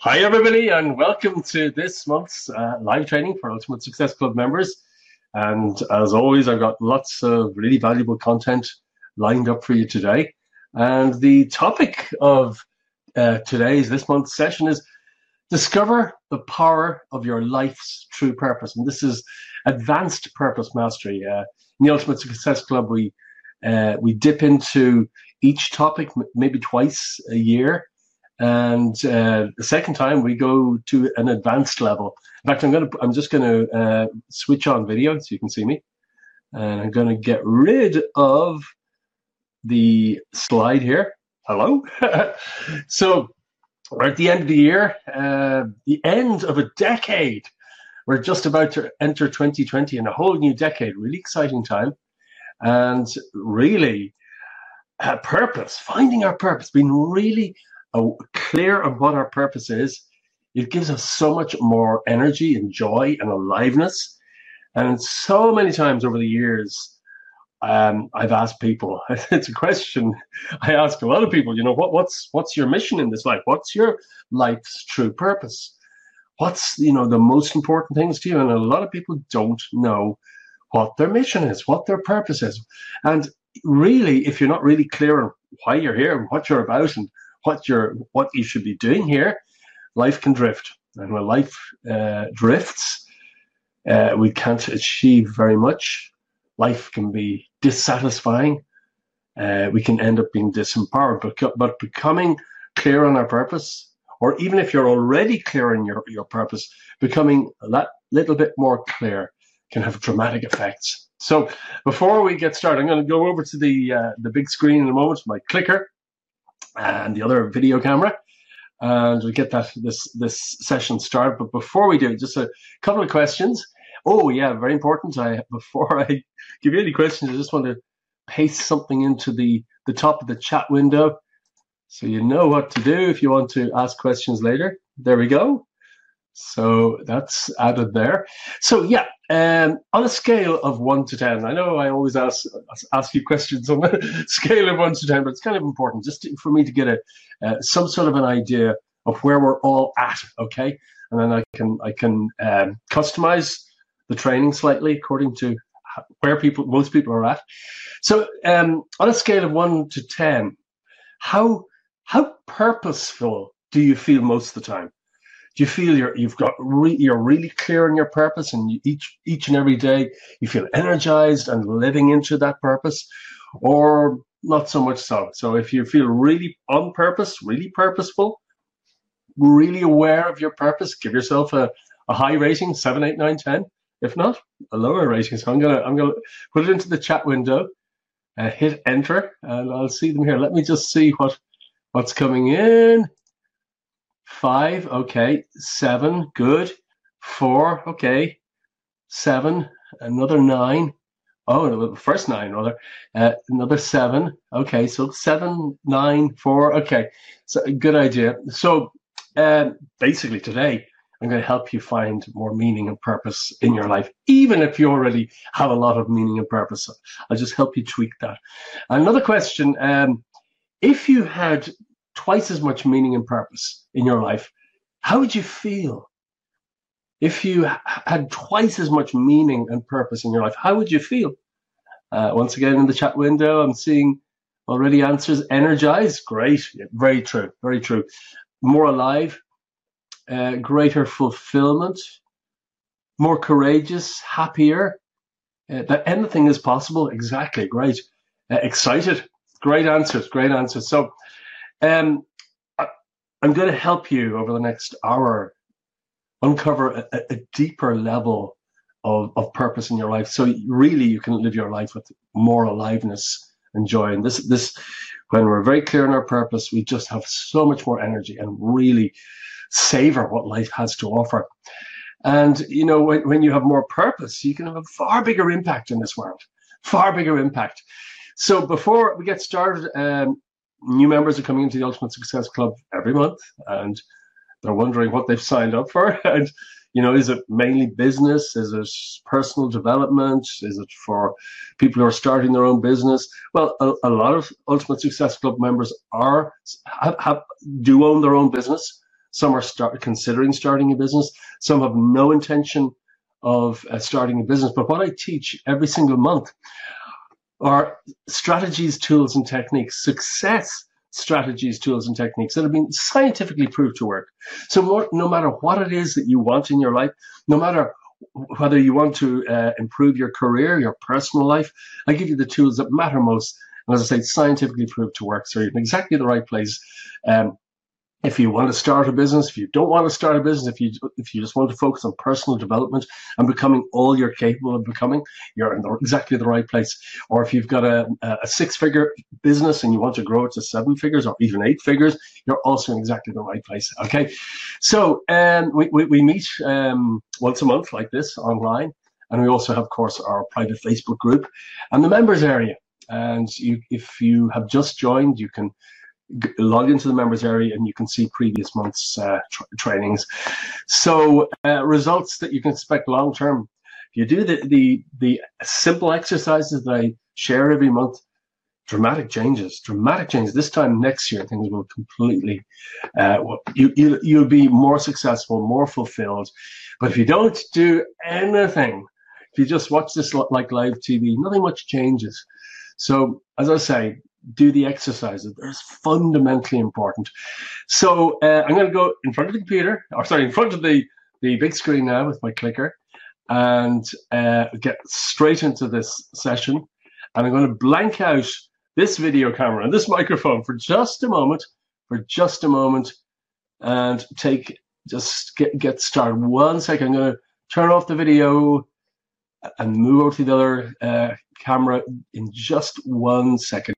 Hi, everybody, and welcome to this month's live training for Ultimate Success Club members. And as always, I've got lots of really valuable content lined up for you today. And the topic of this month's session is discover the power of your life's true purpose. And this is advanced purpose mastery. In the Ultimate Success Club, we dip into each topic maybe twice a year. And the second time we go to an advanced level. In fact, I'm just gonna switch on video so you can see me, and I'm gonna get rid of the slide here. Hello. So we're at the end of the year, the end of a decade. We're just about to enter 2020 and a whole new decade. Really exciting time, and really purpose. Finding our purpose, being really clear on what our purpose is, it gives us so much more energy and joy and aliveness. And so many times over the years, I've asked people, it's a question I ask a lot of people, what's your mission in this life? What's your life's true purpose? What's, the most important things to you? And a lot of people don't know what their mission is, what their purpose is. And really, if you're not really clear on why you're here and what you're about and what you should be doing here, life can drift. And when life drifts, we can't achieve very much. Life can be dissatisfying. We can end up being disempowered. But becoming clear on our purpose, or even if you're already clear on your purpose, becoming that little bit more clear can have dramatic effects. So before we get started, I'm going to go over to the big screen in a moment, my clicker and the other video camera, and we'll get this session started. But before we do, just a couple of questions. Oh yeah, very important. Before I give you any questions, I just want to paste something into the top of the chat window, so you know what to do if you want to ask questions later. There we go. So that's added there. So yeah, on a scale of 1 to 10, I know I always ask you questions on a scale of 1 to 10, but it's kind of important just for me to get some sort of an idea of where we're all at, okay? And then I can customize the training slightly according to where most people are at. So on a scale of 1 to 10, how purposeful do you feel most of the time? Do you feel you're really clear on your purpose, and each and every day you feel energized and living into that purpose, or not so much so? So if you feel really on purpose, really purposeful, really aware of your purpose, give yourself a high rating, 7, 8, 9, 10. If not, a lower rating. So I'm gonna put it into the chat window, hit enter, and I'll see them here. Let me just see what's coming in. 5, okay. 7, good. 4, okay. 7, another 9. Oh, the first 9 rather. Another 7. Okay, so 7, 9, 4. Okay, so good idea. So basically today, I'm going to help you find more meaning and purpose in your life, even if you already have a lot of meaning and purpose. I'll just help you tweak that. Another question: if you had twice as much meaning and purpose in your life, how would you feel? If you had twice as much meaning and purpose in your life, how would you feel? Once again, in the chat window, I'm seeing already answers. Energized, great, yeah, very true, very true. More alive, greater fulfillment, more courageous, happier, that anything is possible. Exactly, great. Excited, great answers, great answers. So I'm going to help you over the next hour uncover a deeper level of purpose in your life, so really you can live your life with more aliveness and joy. And this, when we're very clear on our purpose, we just have so much more energy and really savor what life has to offer. And when you have more purpose, you can have a far bigger impact in this world, far bigger impact. So before we get started, new members are coming into the Ultimate Success Club every month, and they're wondering what they've signed up for. And is it mainly business? Is it personal development? Is it for people who are starting their own business? Well, a lot of Ultimate Success Club members do own their own business. Some are considering starting a business. Some have no intention of starting a business. But what I teach every single month are strategies, tools, and techniques, success strategies, tools, and techniques that have been scientifically proved to work. So no matter what it is that you want in your life, no matter whether you want to improve your career, your personal life, I give you the tools that matter most. And as I say, scientifically proved to work. So you're in exactly the right place. If you want to start a business, if you don't want to start a business, if you just want to focus on personal development and becoming all you're capable of becoming, you're in exactly the right place. Or if you've got a 6-figure business and you want to grow it to 7 figures or even 8 figures, you're also in exactly the right place. Okay, so we meet once a month like this online, and we also have, of course, our private Facebook group and the members area. And if you have just joined, you can log into the members area and you can see previous months' trainings. So results that you can expect long term. If you do the simple exercises that I share every month, dramatic changes. This time next year, things will completely. You'll be more successful, more fulfilled. But if you don't do anything, if you just watch this like live TV, nothing much changes. So as I say, do the exercises. They're fundamentally important. So I'm going to go in front of the computer, in front of the big screen now with my clicker, and get straight into this session. And I'm going to blank out this video camera and this microphone for just a moment, and get started. 1 second. I'm going to turn off the video and move over to the other camera in just 1 second.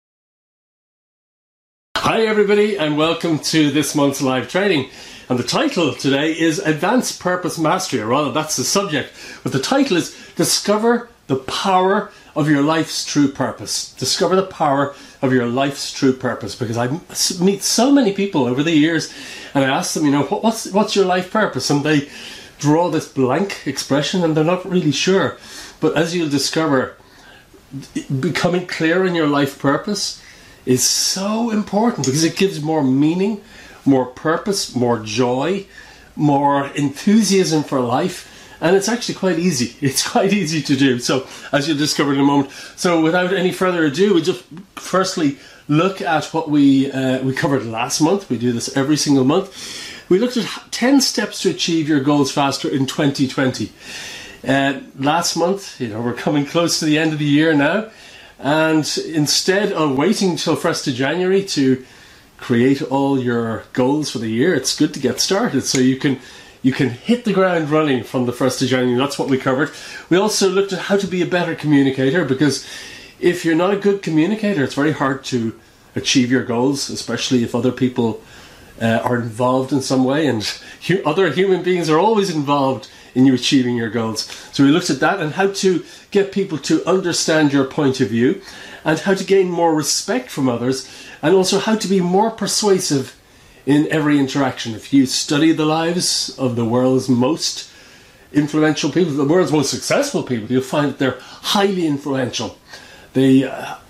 Hi everybody, and welcome to this month's live training. And the title today is Advanced Purpose Mastery, or rather that's the subject, but the title is Discover the Power of Your Life's True Purpose. Discover the power of your life's true purpose, because I meet so many people over the years and I ask them, what's your life purpose? And they draw this blank expression and they're not really sure. But as you'll discover, becoming clear in your life purpose is so important, because it gives more meaning, more purpose, more joy, more enthusiasm for life, and it's actually quite easy. It's quite easy to do, so as you'll discover in a moment. So without any further ado, we just firstly look at what we covered last month. We do this every single month. We looked at 10 steps to achieve your goals faster in 2020. Last month, we're coming close to the end of the year now. And instead of waiting till 1st of January to create all your goals for the year, it's good to get started so you can hit the ground running from the 1st of January. That's what we covered. We also looked at how to be a better communicator, because if you're not a good communicator, it's very hard to achieve your goals, especially if other people are involved in some way, and other human beings are always involved in you achieving your goals. So we looked at that and how to get people to understand your point of view, and how to gain more respect from others, and also how to be more persuasive in every interaction. If you study the lives of the world's most influential people, the world's most successful people, you'll find that they're highly influential. The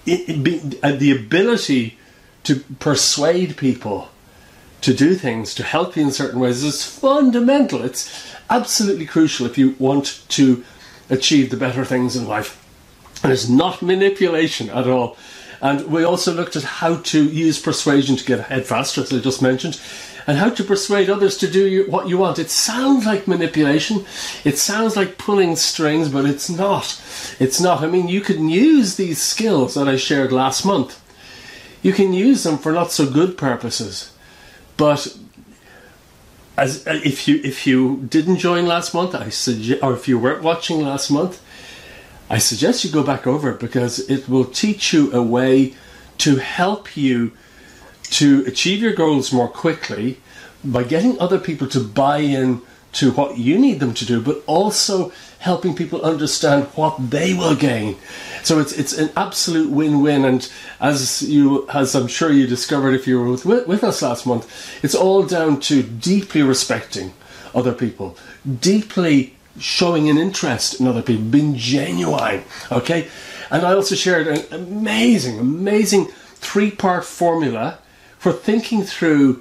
ability to persuade people to do things, to help you in certain ways, is fundamental. It's absolutely crucial if you want to achieve the better things in life. And it's not manipulation at all. And we also looked at how to use persuasion to get ahead faster, as I just mentioned, and how to persuade others to do what you want. It sounds like manipulation, it sounds like pulling strings, but it's not. It's not. I mean, you can use these skills that I shared last month. You can use them for not so good purposes. But if you didn't join last month, or if you weren't watching last month, I suggest you go back over it, because it will teach you a way to help you to achieve your goals more quickly by getting other people to buy in to what you need them to do, but also helping people understand what they will gain. So it's an absolute win-win. And as I'm sure you discovered if you were with us last month, it's all down to deeply respecting other people, deeply showing an interest in other people, being genuine. Okay, and I also shared an amazing 3-part formula for thinking through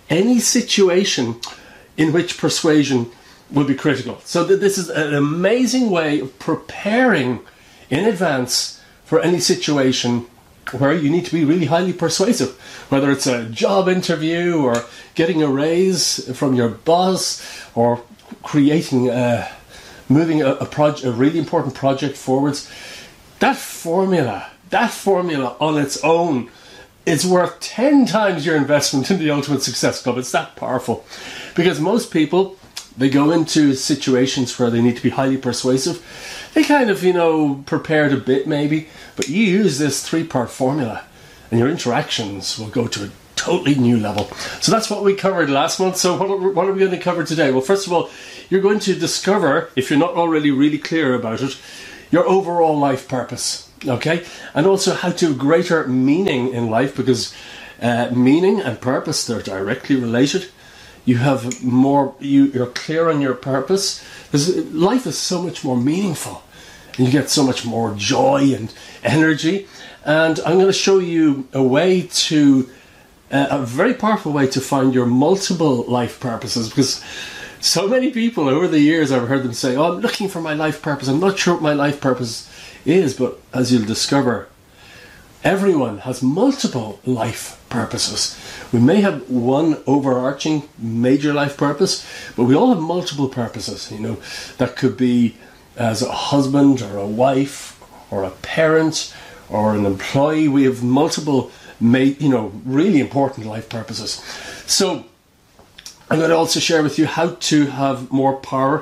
any situation in which persuasion will be critical. So this is an amazing way of preparing in advance for any situation where you need to be really highly persuasive, whether it's a job interview or getting a raise from your boss or creating, moving a really important project forwards. That formula on its own is worth 10 times your investment in the Ultimate Success Club. It's that powerful. Because most people, they go into situations where they need to be highly persuasive. They kind of, prepared a bit maybe, but you use this 3-part formula and your interactions will go to a totally new level. So that's what we covered last month. So what are we going to cover today? Well, first of all, you're going to discover, if you're not already really clear about it, your overall life purpose, okay? And also how to have greater meaning in life, because meaning and purpose, they're directly related. You have more, you're clear on your purpose. Life is so much more meaningful and you get so much more joy and energy. And I'm going to show you a way to, a very powerful way to find your multiple life purposes, because so many people over the years I've heard them say, oh, I'm looking for my life purpose. I'm not sure what my life purpose is, but as you'll discover, everyone has multiple life purposes. We may have one overarching major life purpose, but we all have multiple purposes. That could be as a husband or a wife or a parent or an employee. We have multiple, really important life purposes. So I'm going to also share with you how to have more power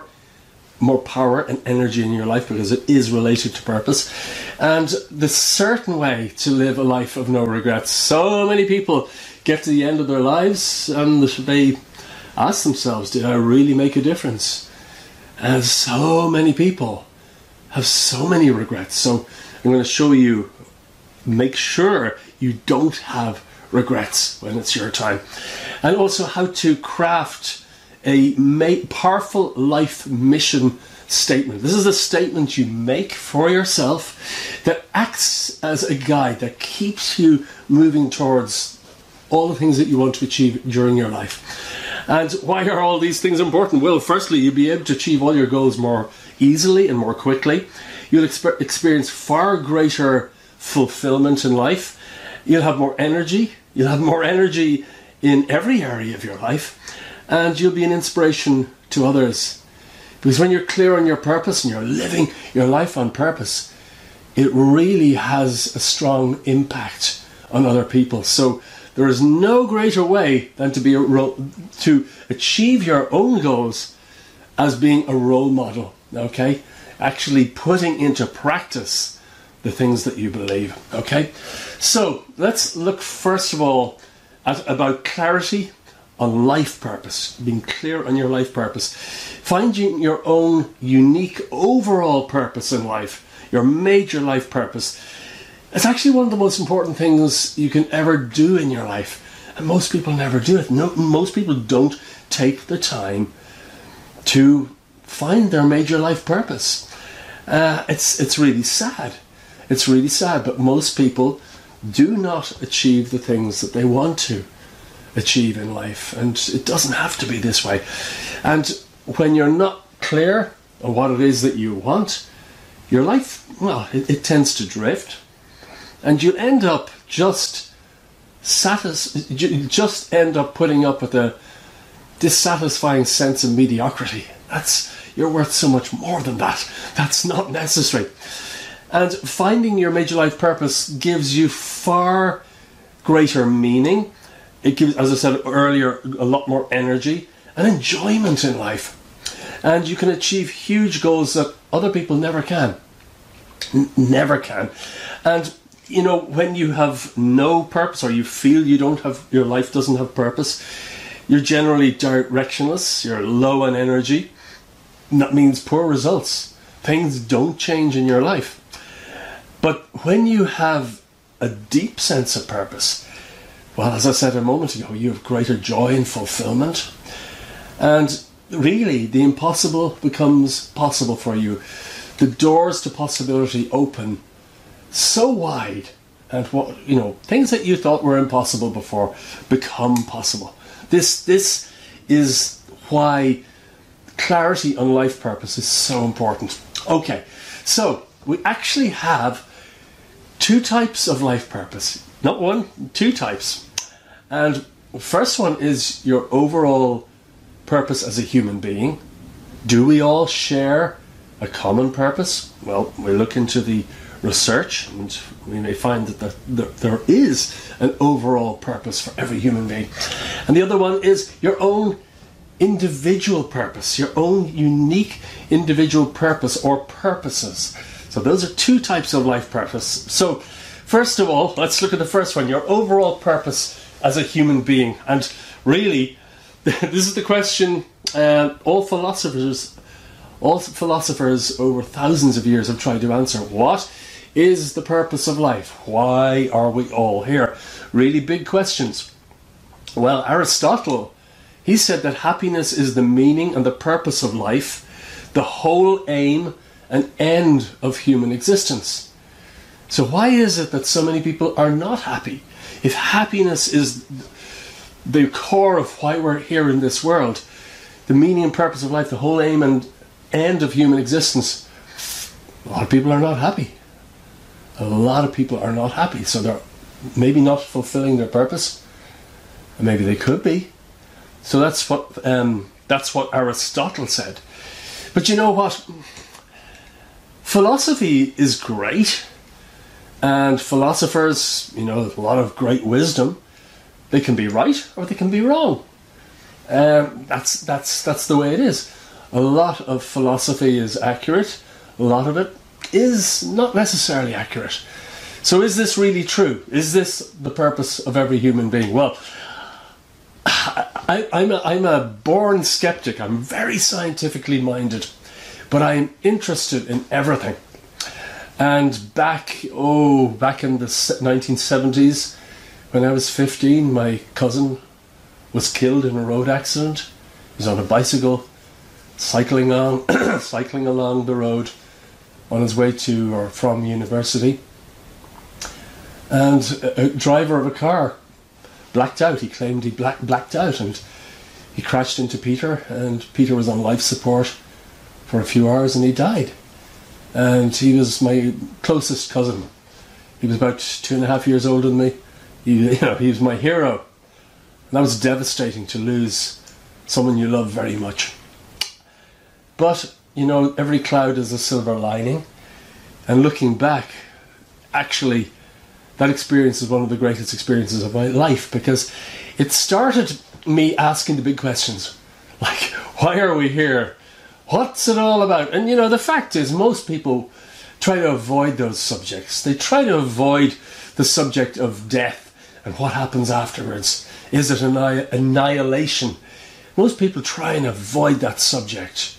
and energy in your life, because it is related to purpose, and the certain way to live a life of no regrets. So many people get to the end of their lives and they ask themselves, did I really make a difference? And so many people have so many regrets. So I'm going to show you, make sure you don't have regrets when it's your time, and also how to craft a powerful life mission statement. This is a statement you make for yourself that acts as a guide that keeps you moving towards all the things that you want to achieve during your life. And why are all these things important? Well, firstly, you'll be able to achieve all your goals more easily and more quickly. You'll experience far greater fulfillment in life. You'll have more energy. You'll have more energy in every area of your life. And you'll be an inspiration to others. Because when you're clear on your purpose and you're living your life on purpose, it really has a strong impact on other people. So there is no greater way than to achieve your own goals as being a role model, okay? Actually putting into practice the things that you believe, okay? So let's look first of all at about clarity on life purpose, being clear on your life purpose, finding your own unique overall purpose in life, your major life purpose. It's actually one of the most important things you can ever do in your life, and most people never do it. No, most people don't take the time to find their major life purpose. It's really sad. It's really sad, but most people do not achieve the things that they want to achieve in life, and it doesn't have to be this way. And when you're not clear on what it is that you want, your life, well, it tends to drift, and you end up just end up putting up with a dissatisfying sense of mediocrity. You're worth so much more than that. That's not necessary. And finding your major life purpose gives you far greater meaning. It gives, as I said earlier, a lot more energy and enjoyment in life. And you can achieve huge goals that other people never can. Never can. And, when you have no purpose, or you feel your life doesn't have purpose, you're generally directionless, you're low on energy. And that means poor results. Things don't change in your life. But when you have a deep sense of purpose, well, as I said a moment ago, you have greater joy and fulfillment. And really, the impossible becomes possible for you. The doors to possibility open so wide, and things that you thought were impossible before become possible. This is why clarity on life purpose is so important. Okay, so we actually have two types of life purpose. Not one, two types. And the first one is your overall purpose as a human being. Do we all share a common purpose? Well, we look into the research and we may find that there is an overall purpose for every human being. And the other one is your own individual purpose, your own unique individual purpose or purposes. So those are two types of life purpose. So first of all, let's look at the first one, your overall purpose as a human being. And really, this is the question all philosophers over thousands of years have tried to answer. What is the purpose of life? Why are we all here? Really big questions. Well, Aristotle, he said that happiness is the meaning and the purpose of life, the whole aim and end of human existence. So why is it that so many people are not happy? If happiness is the core of why we're here in this world, the meaning and purpose of life, the whole aim and end of human existence, a lot of people are not happy. A lot of people are not happy. So they're maybe not fulfilling their purpose, and maybe they could be. So that's what Aristotle said. But you know what? Philosophy is great, and philosophers, a lot of great wisdom. They can be right or they can be wrong. That's the way it is. A lot of philosophy is accurate. A lot of it is not necessarily accurate. So is this really true? Is this the purpose of every human being? Well, I'm a born skeptic. I'm very scientifically minded, but I'm interested in everything. And back in the 1970s, when I was 15, my cousin was killed in a road accident. He was on a bicycle, cycling along the road on his way to or from university. And a driver of a car blacked out. He claimed he blacked out, and he crashed into Peter, and Peter was on life support for a few hours and he died. And he was my closest cousin. He was about 2.5 years older than me. He was my hero. And that was devastating, to lose someone you love very much. But, every cloud is a silver lining. And looking back, actually, that experience is one of the greatest experiences of my life, because it started me asking the big questions. Like, why are we here? What's it all about? And the fact is, most people try to avoid those subjects. They try to avoid the subject of death and what happens afterwards. Is it annihilation? Most people try and avoid that subject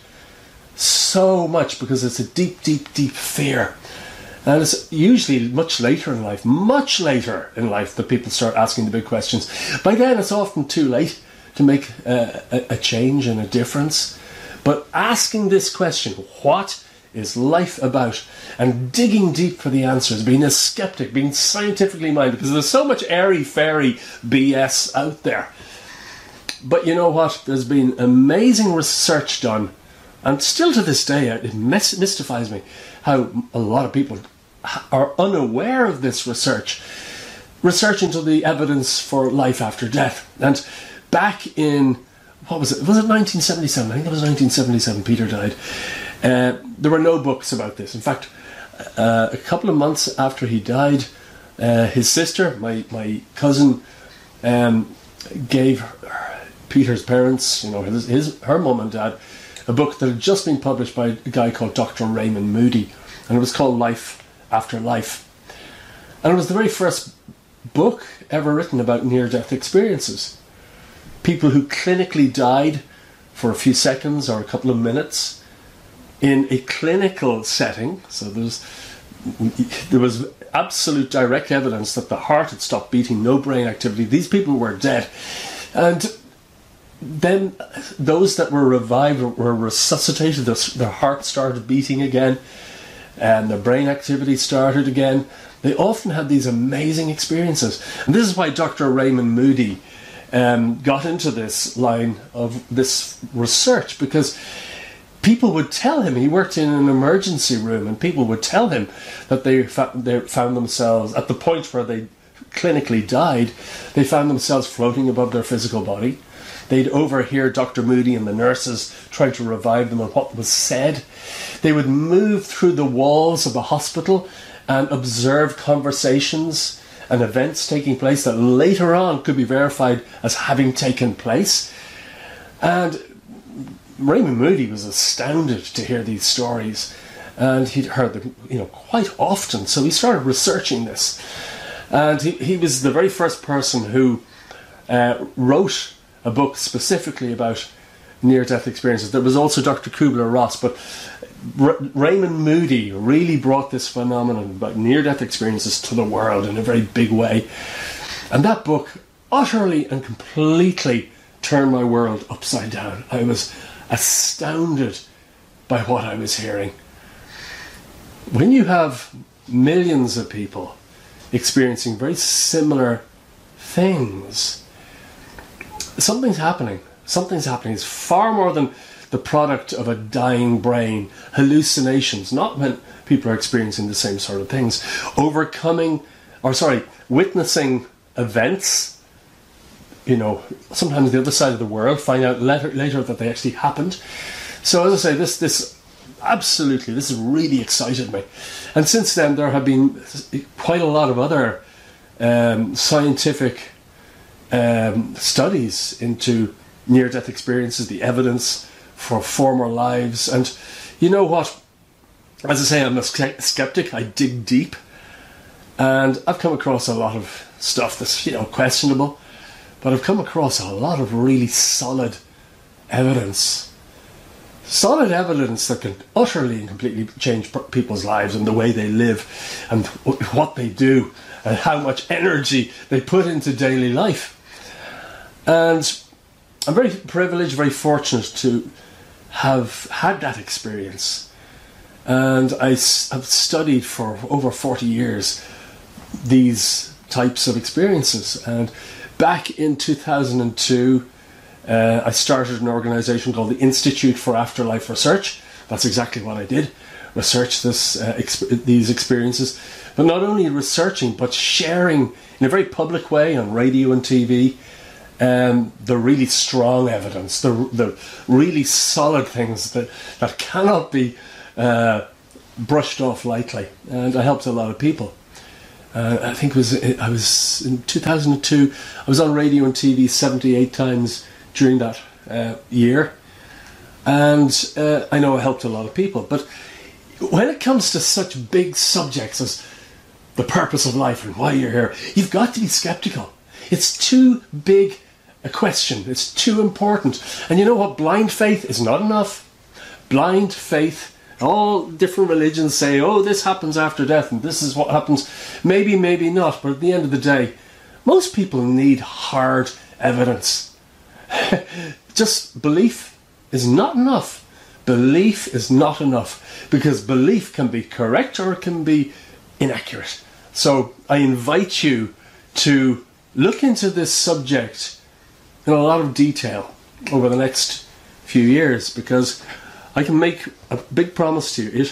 so much because it's a deep, deep, deep fear. And it's usually much later in life that people start asking the big questions. By then it's often too late to make a change and a difference. But asking this question, what is life about? And digging deep for the answers, being a skeptic, being scientifically minded, because there's so much airy-fairy BS out there. But you know what? There's been amazing research done, and still to this day it mystifies me how a lot of people are unaware of this research into the evidence for life after death. And back in, what was it? Was it 1977? I think it was 1977 Peter died. There were no books about this. In fact, a couple of months after he died, his sister, my cousin, gave Peter's parents, her mum and dad, a book that had just been published by a guy called Dr. Raymond Moody, and it was called Life After Life. And it was the very first book ever written about near-death experiences. People who clinically died for a few seconds or a couple of minutes in a clinical setting. So there was absolute direct evidence that the heart had stopped beating, no brain activity. These people were dead. And then those that were revived were resuscitated. Their heart started beating again, and their brain activity started again. They often had these amazing experiences. And this is why Dr. Raymond Moody got into this line of this research, because people would tell him, he worked in an emergency room, and people would tell him that they found themselves at the point where they clinically died. They found themselves floating above their physical body. They'd overhear Dr. Moody and the nurses trying to revive them on what was said. They would move through the walls of the hospital and observe conversations and events taking place that later on could be verified as having taken place. And Raymond Moody was astounded to hear these stories, and he'd heard them, quite often. So he started researching this, and he was the very first person who wrote a book specifically about near-death experiences. There was also Dr. Kubler-Ross, but Raymond Moody really brought this phenomenon about near-death experiences to the world in a very big way. And that book utterly and completely turned my world upside down. I was astounded by what I was hearing. When you have millions of people experiencing very similar things, something's happening. Something's happening. It's far more than the product of a dying brain. Hallucinations, not when people are experiencing the same sort of things. Witnessing events, sometimes the other side of the world, find out later that they actually happened. So as I say, this really excited me. And since then there have been quite a lot of other scientific studies into near-death experiences, the evidence for former lives. And you know what? As I say, I'm a skeptic. I dig deep. And I've come across a lot of stuff that's, questionable. But I've come across a lot of really solid evidence. Solid evidence that can utterly and completely change people's lives and the way they live and what they do and how much energy they put into daily life. And I'm very privileged, very fortunate to have had that experience. And I've studied for over 40 years these types of experiences. And back in 2002, I started an organisation called the Institute for Afterlife Research. That's exactly what I did, research these experiences. But not only researching, but sharing in a very public way on radio and TV the really strong evidence, the really solid things that cannot be brushed off lightly. And I helped a lot of people. I think I was in 2002. I was on radio and TV 78 times during that year, and I know I helped a lot of people. But when it comes to such big subjects as the purpose of life and why you're here, you've got to be skeptical. It's too big a question. It's too important. And you know what? Blind faith is not enough. Blind faith, all different religions say, oh, this happens after death and this is what happens. Maybe, maybe not. But at the end of the day, most people need hard evidence. Just belief is not enough. Belief is not enough, because belief can be correct or it can be inaccurate. So I invite you to look into this subject in a lot of detail over the next few years, because I can make a big promise to you.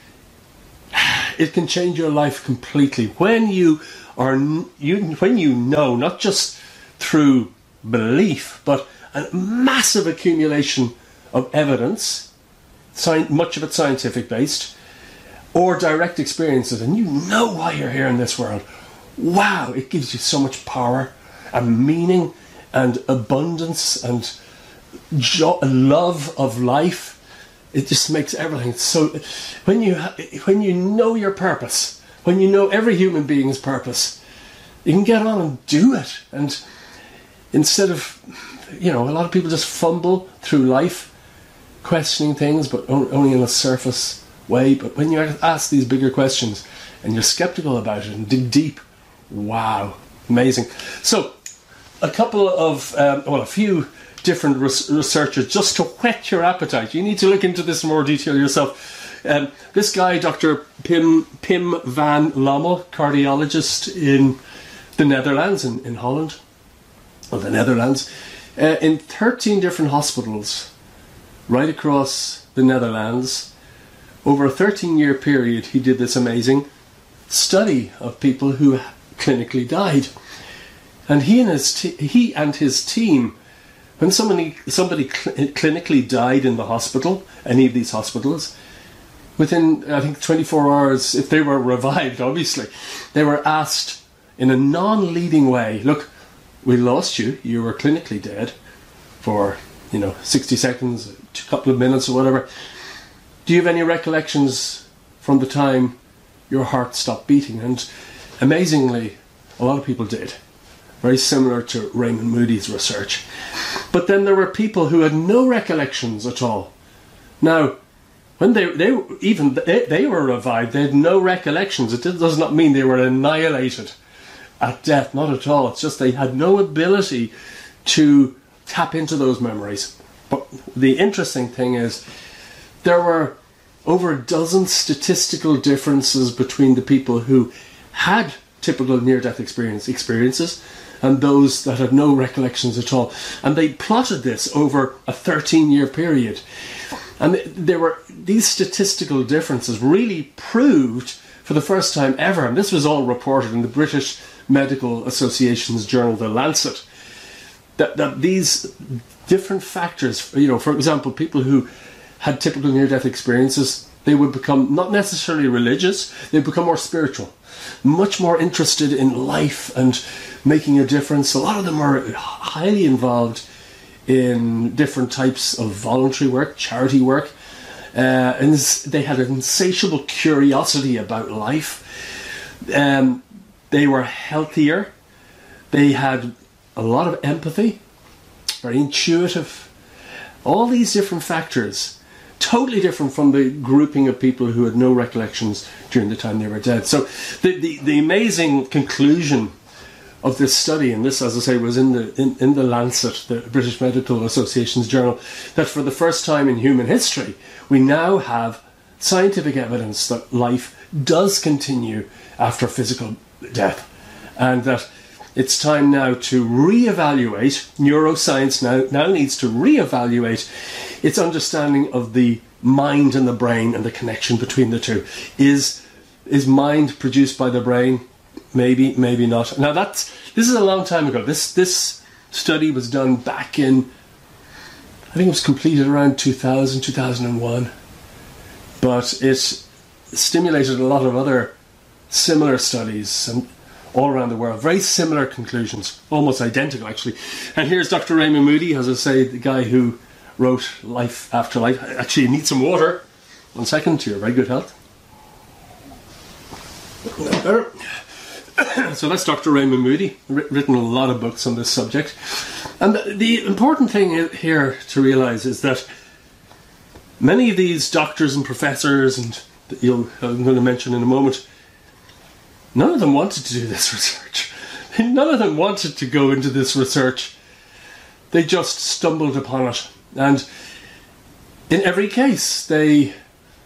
It can change your life completely when you know, not just through belief, but a massive accumulation of evidence, much of it scientific based, or direct experiences, and you know why you're here in this world. Wow, it gives you so much power and meaning and abundance and love of life. It just makes everything so. When you know your purpose, when you know every human being's purpose, you can get on and do it. And instead of, a lot of people just fumble through life, questioning things, but only in a surface way. But when you ask these bigger questions and you're skeptical about it and dig deep, wow, amazing. So a few different researchers, just to whet your appetite. You need to look into this in more detail yourself. This guy, Dr. Pim van Lommel, cardiologist in the Netherlands, in Holland, of the Netherlands, in 13 different hospitals right across the Netherlands. Over a 13-year period, he did this amazing study of people who clinically died. And he and his team, when somebody clinically died in the hospital, any of these hospitals, within, I think, 24 hours, if they were revived, obviously, they were asked in a non-leading way, look, we lost you, you were clinically dead for, 60 seconds, a couple of minutes or whatever. Do you have any recollections from the time your heart stopped beating? And amazingly, a lot of people did. Very similar to Raymond Moody's research. But then there were people who had no recollections at all. Now, when they were revived, they had no recollections. It does not mean they were annihilated at death, not at all. It's just they had no ability to tap into those memories. But the interesting thing is, there were over a dozen statistical differences between the people who had typical near-death experiences and those that had no recollections at all. And they plotted this over a 13-year period. And these statistical differences really proved for the first time ever, and this was all reported in the British Medical Association's journal, The Lancet, that these different factors, for example, people who had typical near-death experiences, they would become not necessarily religious, they'd become more spiritual, much more interested in life and making a difference. A lot of them were highly involved in different types of voluntary work, charity work, and they had an insatiable curiosity about life. They were healthier, they had a lot of empathy, very intuitive. All these different factors, totally different from the grouping of people who had no recollections during the time they were dead. So the amazing conclusion of this study, and this, as I say, was in the Lancet, the British Medical Association's journal, that for the first time in human history, we now have scientific evidence that life does continue after physical death, and that it's time now to reevaluate. Neuroscience now needs to reevaluate its understanding of the mind and the brain and the connection between the two. Is mind produced by the brain? Maybe, maybe not. Now this is a long time ago. This study was done back in, I think it was completed around 2000, 2001. But it stimulated a lot of other similar studies and all around the world. Very similar conclusions, almost identical actually. And here's Dr. Raymond Moody, as I say, the guy who wrote Life After Life. Actually, you need some water. 1 second, to your very good health. Better. So that's Dr. Raymond Moody, written a lot of books on this subject. And the important thing here to realise is that many of these doctors and professors, and I'm going to mention in a moment, none of them wanted to do this research. None of them wanted to go into this research. They just stumbled upon it. And in every case, they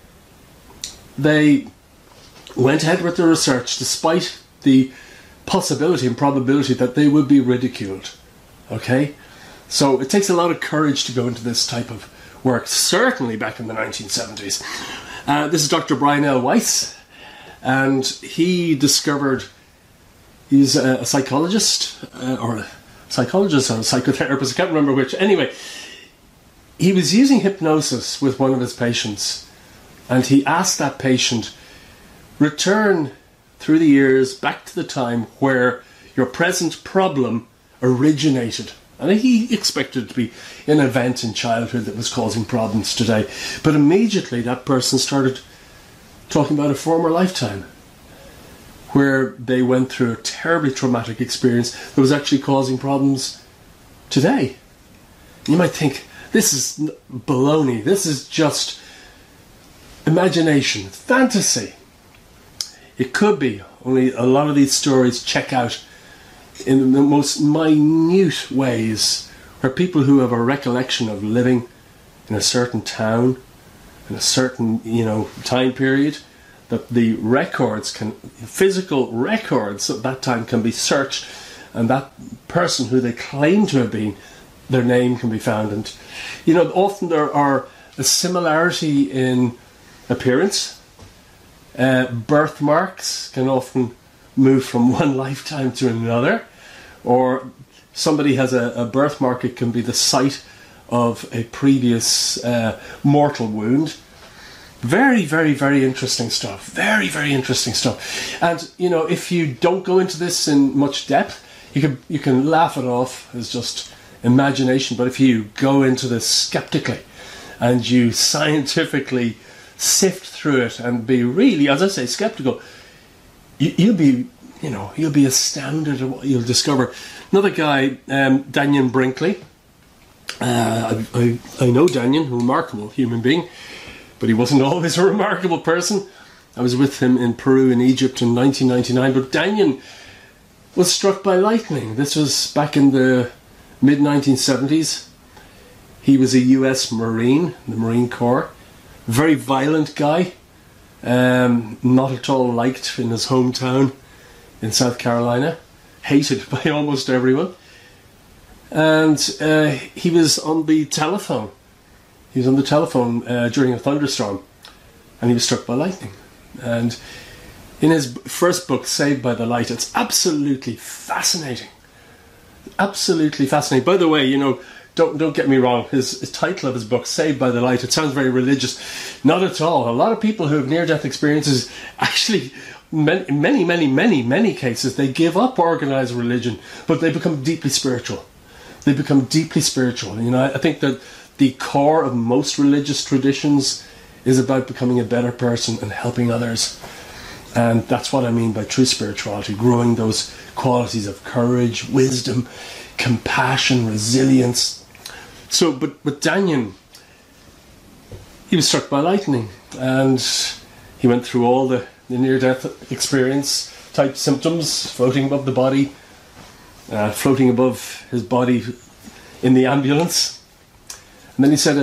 went ahead with the research despite the possibility and probability that they would be ridiculed. Okay? So it takes a lot of courage to go into this type of work, certainly back in the 1970s. This is Dr. Brian L. Weiss, and he's a psychologist, or a psychotherapist, I can't remember which. Anyway, he was using hypnosis with one of his patients, and he asked that patient, return through the years back to the time where your present problem originated. And he expected it to be an event in childhood that was causing problems today. But immediately that person started talking about a former lifetime where they went through a terribly traumatic experience that was actually causing problems today. You might think, this is baloney, this is just imagination, fantasy. It could be, only a lot of these stories check out in the most minute ways, where people who have a recollection of living in a certain town, in a certain, time period, that the records physical records at that time can be searched and that person who they claim to have been, their name can be found. And, you know, often there are a similarity in appearance. Birthmarks can often move from one lifetime to another, or somebody has a birthmark. It can be the site of a previous mortal wound. Very, very, very interesting stuff. Very, very interesting stuff. And, you know, if you don't go into this in much depth, you can laugh it off as just imagination. But if you go into this skeptically and you scientifically sift through it and be really, as I say, skeptical, you'll be astounded at what you'll discover. Another guy, Dannion Brinkley. I know Dannion, a remarkable human being, but he wasn't always a remarkable person. I was with him in Peru and Egypt in 1999, but Dannion was struck by lightning. This was back in the mid-1970s. He was a US Marine, the Marine Corps. Very violent guy, not at all liked in his hometown in South Carolina, hated by almost everyone. And he was on the telephone. He was on the telephone during a thunderstorm, and he was struck by lightning. And in his first book, Saved by the Light, it's absolutely fascinating. Absolutely fascinating. By the way, you know, don't get me wrong, his title of his book, Saved by the Light, it sounds very religious. Not at all. A lot of people who have near-death experiences, actually, in many cases, they give up organised religion, but they become deeply spiritual. They become deeply spiritual. You know, I think that the core of most religious traditions is about becoming a better person and helping others. And that's what I mean by true spirituality, growing those qualities of courage, wisdom, compassion, resilience. So, but Dannion, he was struck by lightning, and he went through all the near-death experience type symptoms, floating above the body, floating above his body in the ambulance. And then he said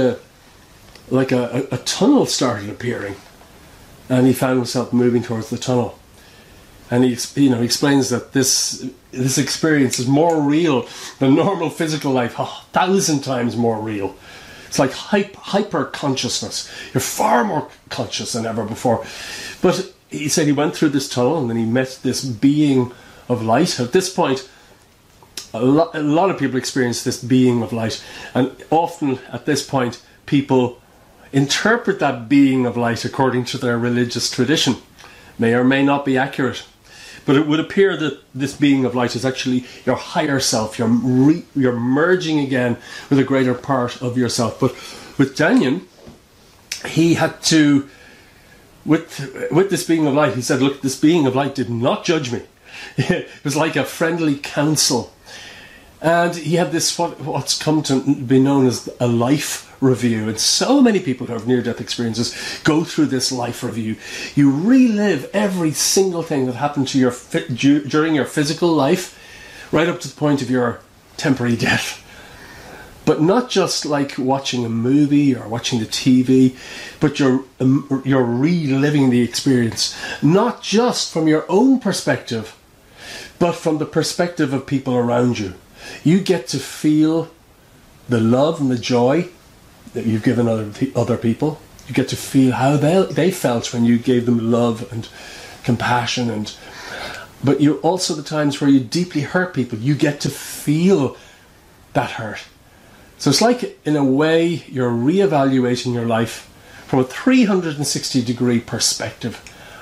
a tunnel started appearing, and he found himself moving towards the tunnel. And he explains that this experience is more real than normal physical life, 1,000 times more real. It's like hyper consciousness. You're far more conscious than ever before. But he said he went through this tunnel, and then he met this being of light. At this point, a lot of people experience this being of light, and often at this point, people interpret that being of light according to their religious tradition. May or may not be accurate. But it would appear that this being of light is actually your higher self. You're merging again with a greater part of yourself. But with Dannion, he had to, with this being of light, he said, look, this being of light did not judge me. It was like a friendly counsel. And he had this, what's come to be known as a life review. And so many people who have near-death experiences go through this life review. You relive every single thing that happened to during your physical life, right up to the point of your temporary death. But not just like watching a movie or watching the TV, but you're reliving the experience. Not just from your own perspective, but from the perspective of people around you. You get to feel the love and the joy that you've given other people. You get to feel how they felt when you gave them love and compassion. But you also, the times where you deeply hurt people, you get to feel that hurt. So it's like, in a way, you're reevaluating your life from a 360-degree perspective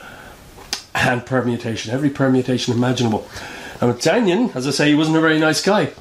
and permutation, every permutation imaginable. And with Dannion, as I say, he wasn't a very nice guy.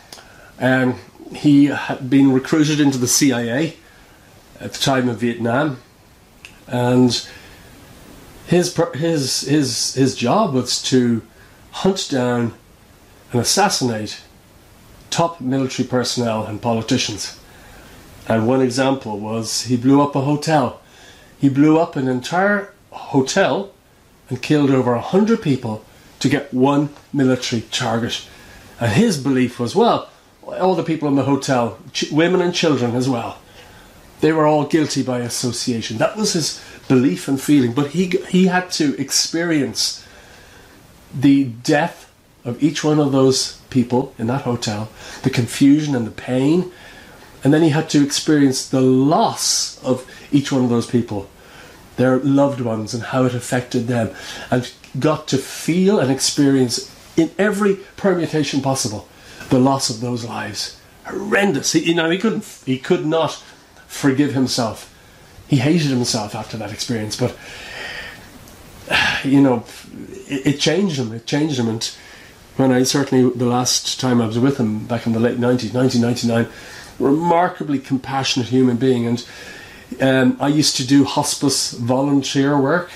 He had been recruited into the CIA at the time of Vietnam, and his job was to hunt down and assassinate top military personnel and politicians. And one example was he blew up a hotel. He blew up an entire hotel and killed over 100 people to get one military target. And his belief was, well, all the people in the hotel, women and children as well, they were all guilty by association. That was his belief and feeling. But he had to experience the death of each one of those people in that hotel, the confusion and the pain, and then he had to experience the loss of each one of those people, their loved ones, and how it affected them, and got to feel and experience in every permutation possible the loss of those lives. Horrendous. He could not forgive himself. He hated himself after that experience, but it changed him. It changed him. And when the last time I was with him back in the late 90s, 1999, remarkably compassionate human being. And I used to do hospice volunteer work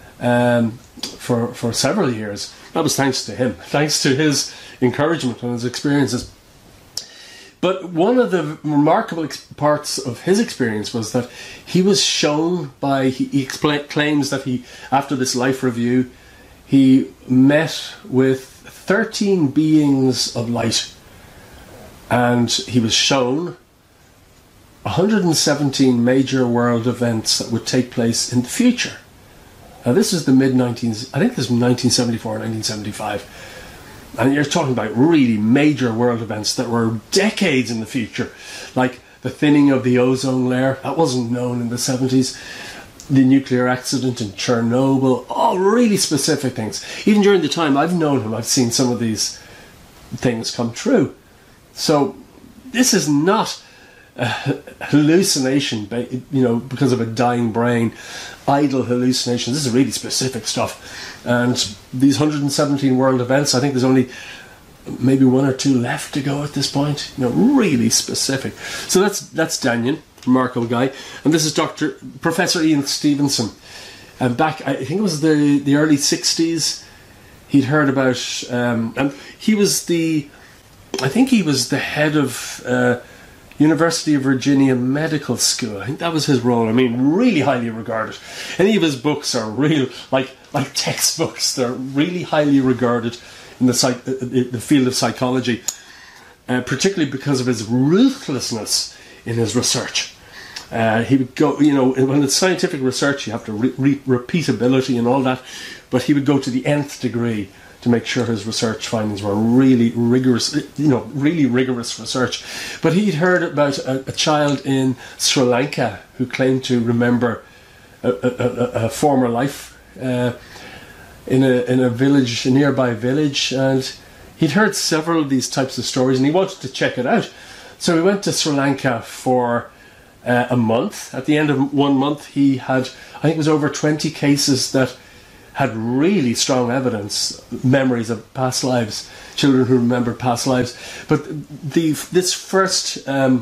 for several years. That was thanks to him, thanks to his encouragement and his experiences. But one of the remarkable parts of his experience was that he was shown he claims that after this life review, he met with 13 beings of light. And he was shown 117 major world events that would take place in the future. Now this is the mid-19s, I think this was 1974 or 1975. And you're talking about really major world events that were decades in the future, like the thinning of the ozone layer. That wasn't known in the 70s. The nuclear accident in Chernobyl. All really specific things. Even during the time I've known him, I've seen some of these things come true. So this is not a hallucination, because of a dying brain, idle hallucinations. This is really specific stuff. And these 117 world events, I think there's only maybe one or two left to go at this point. Really specific. So that's Danyan, remarkable guy. And this is Professor Ian Stevenson. And back, I think it was the early 60s, he'd heard about, and he was the head of University of Virginia Medical School. I think that was his role. I mean, really highly regarded. Any of his books are real, like textbooks. They're really highly regarded in the field of psychology, particularly because of his ruthlessness in his research. He would go, when it's scientific research, you have to repeatability and all that, but he would go to the nth degree to make sure his research findings were really rigorous, really rigorous research. But he'd heard about a child in Sri Lanka who claimed to remember a former life in a village, a nearby village, and he'd heard several of these types of stories, and he wanted to check it out. So he went to Sri Lanka for a month. At the end of 1 month, he had, I think it was over 20 cases that had really strong evidence, memories of past lives, children who remembered past lives. But this first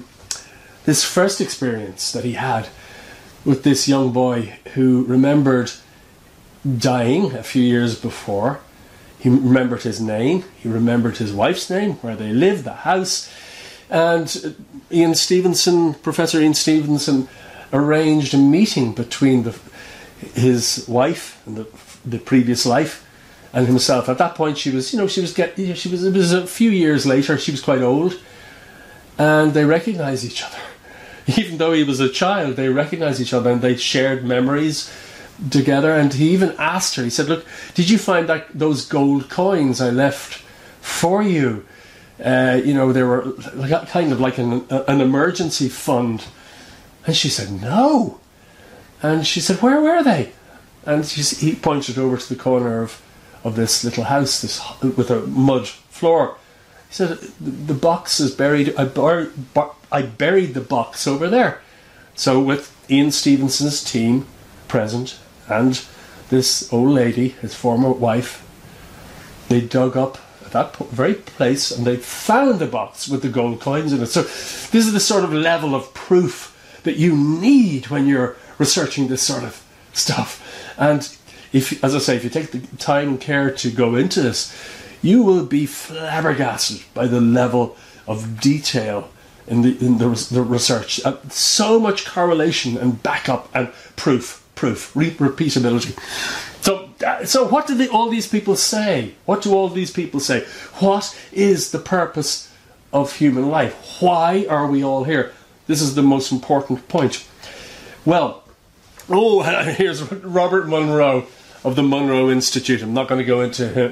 experience that he had with this young boy who remembered dying a few years before, he remembered his name, he remembered his wife's name, where they lived, the house, and Professor Ian Stevenson arranged a meeting between his wife and the previous life and himself. At that point, it was a few years later. She was quite old, and they recognized each other. Even though he was a child, they recognized each other, and they shared memories together. And he even asked her. He said, "Look, did you find those gold coins I left for you? They were kind of like an emergency fund." And she said, "No." And she said, "Where were they?" And he pointed over to the corner of this little house, with a mud floor. He said, "The box is buried. I buried the box over there." So with Ian Stevenson's team present and this old lady, his former wife, they dug up at that very place and they found the box with the gold coins in it. So this is the sort of level of proof that you need when you're researching this sort of stuff. And if you take the time and care to go into this, you will be flabbergasted by the level of detail in the research. So much correlation and backup and proof, repeatability. So what do all these people say? What do all these people say? What is the purpose of human life? Why are we all here? This is the most important point. Well, here's Robert Monroe of the Monroe Institute. I'm not going to go into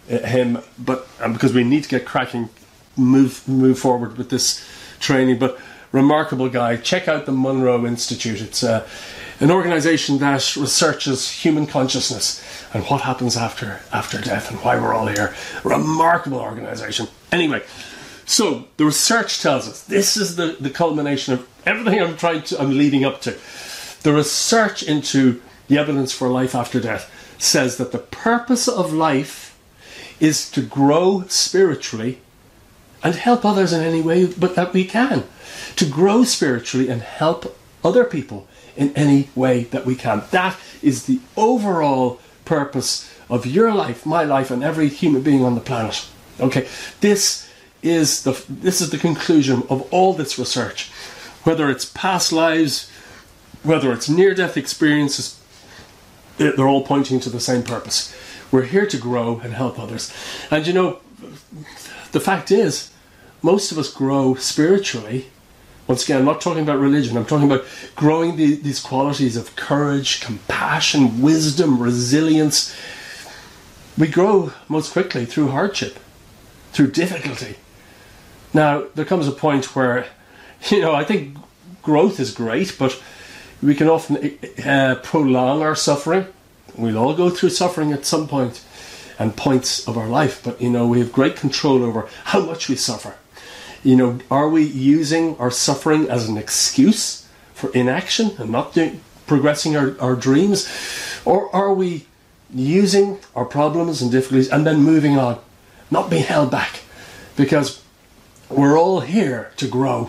him, but because we need to get cracking, move forward with this training. But remarkable guy. Check out the Monroe Institute. It's an organization that researches human consciousness and what happens after death and why we're all here. Remarkable organization. Anyway, so the research tells us this is the culmination of everything I'm leading up to. The research into the evidence for life after death says that the purpose of life is to grow spiritually and help others in any way but that we can. To grow spiritually and help other people in any way that we can. That is the overall purpose of your life, my life, and every human being on the planet. Okay, this is the conclusion of all this research. Whether it's past lives, whether it's near-death experiences, they're all pointing to the same purpose. We're here to grow and help others. And you know, the fact is, most of us grow spiritually. Once again, I'm not talking about religion. I'm talking about growing these qualities of courage, compassion, wisdom, resilience. We grow most quickly through hardship, through difficulty. Now, there comes a point where, you know, I think growth is great, but we can often prolong our suffering. We'll all go through suffering at some point and points of our life, but, you know, we have great control over how much we suffer. You know, are we using our suffering as an excuse for inaction and not progressing our dreams? Or are we using our problems and difficulties and then moving on, not being held back? Because we're all here to grow.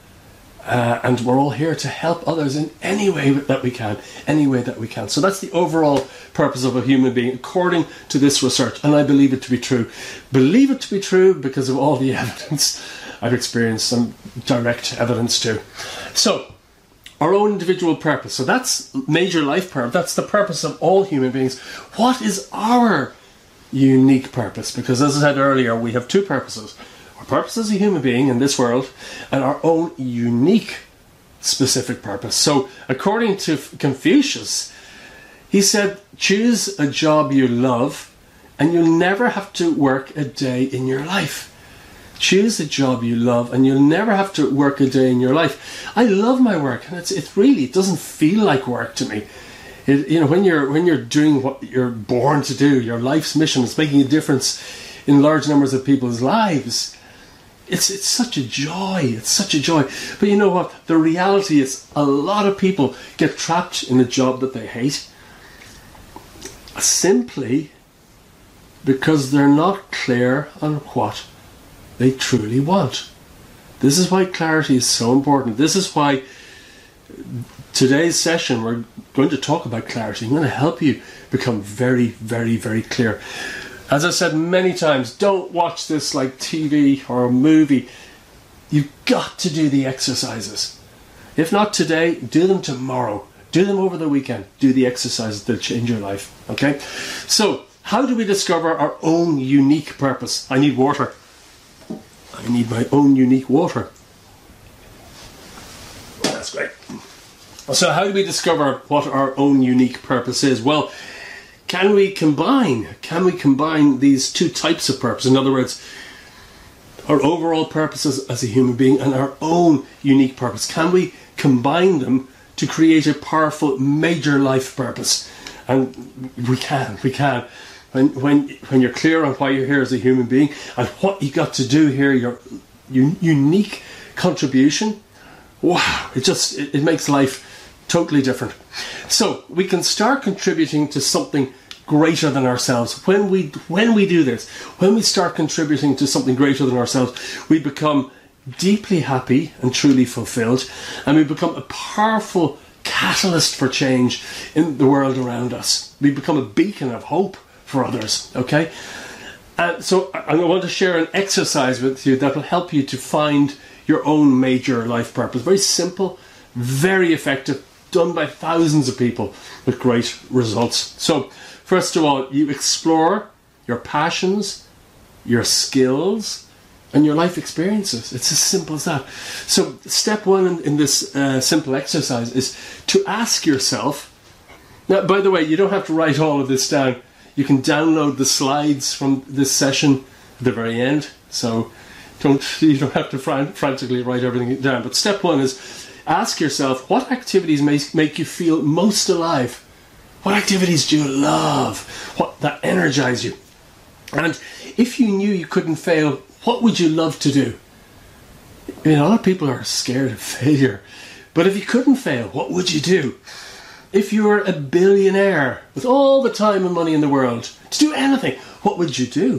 And we're all here to help others in any way that we can, So that's the overall purpose of a human being, according to this research. And I believe it to be true. Believe it to be true because of all the evidence I've experienced, some direct evidence too. So, our own individual purpose. So that's major life purpose. That's the purpose of all human beings. What is our unique purpose? Because as I said earlier, we have two purposes. Our purpose as a human being in this world and our own unique specific purpose. So according to Confucius, he said, choose a job you love and you'll never have to work a day in your life. Choose a job you love and you'll never have to work a day in your life. I love my work, and it doesn't feel like work to me. You know, when you're doing what you're born to do, your life's mission is making a difference in large numbers of people's lives. It's such a joy. It's such a joy. But you know what? The reality is a lot of people get trapped in a job that they hate simply because they're not clear on what they truly want. This is why clarity is so important. This is why today's session we're going to talk about clarity. I'm going to help you become very, very, very clear. As I said many times, don't watch this like TV or a movie. You've got to do the exercises. If not today, do them tomorrow. Do them over the weekend. Do the exercises that change your life. Okay? So, how do we discover our own unique purpose? I need water. I need my own unique water. That's great. So how do we discover what our own unique purpose is? Well, can we combine these two types of purpose? In other words, our overall purpose as a human being and our own unique purpose. Can we combine them to create a powerful major life purpose? And we can. When you're clear on why you're here as a human being and what you got to do here, your unique contribution, wow, it makes life totally different. So we can start contributing to something greater than ourselves. When we do this, when we start contributing to something greater than ourselves, we become deeply happy and truly fulfilled, and we become a powerful catalyst for change in the world around us. We become a beacon of hope for others, okay? So I want to share an exercise with you that will help you to find your own major life purpose. Very simple, very effective, done by thousands of people with great results. So, first of all, you explore your passions, your skills, and your life experiences. It's as simple as that. So, step one in this simple exercise is to ask yourself. Now, by the way, you don't have to write all of this down. You can download the slides from this session at the very end, so you don't have to frantically write everything down. But step one is ask yourself, what activities make you feel most alive? What activities do you love? What that energize you? And if you knew you couldn't fail, what would you love to do? I mean, a lot of people are scared of failure. But if you couldn't fail, what would you do? If you were a billionaire with all the time and money in the world to do anything, what would you do?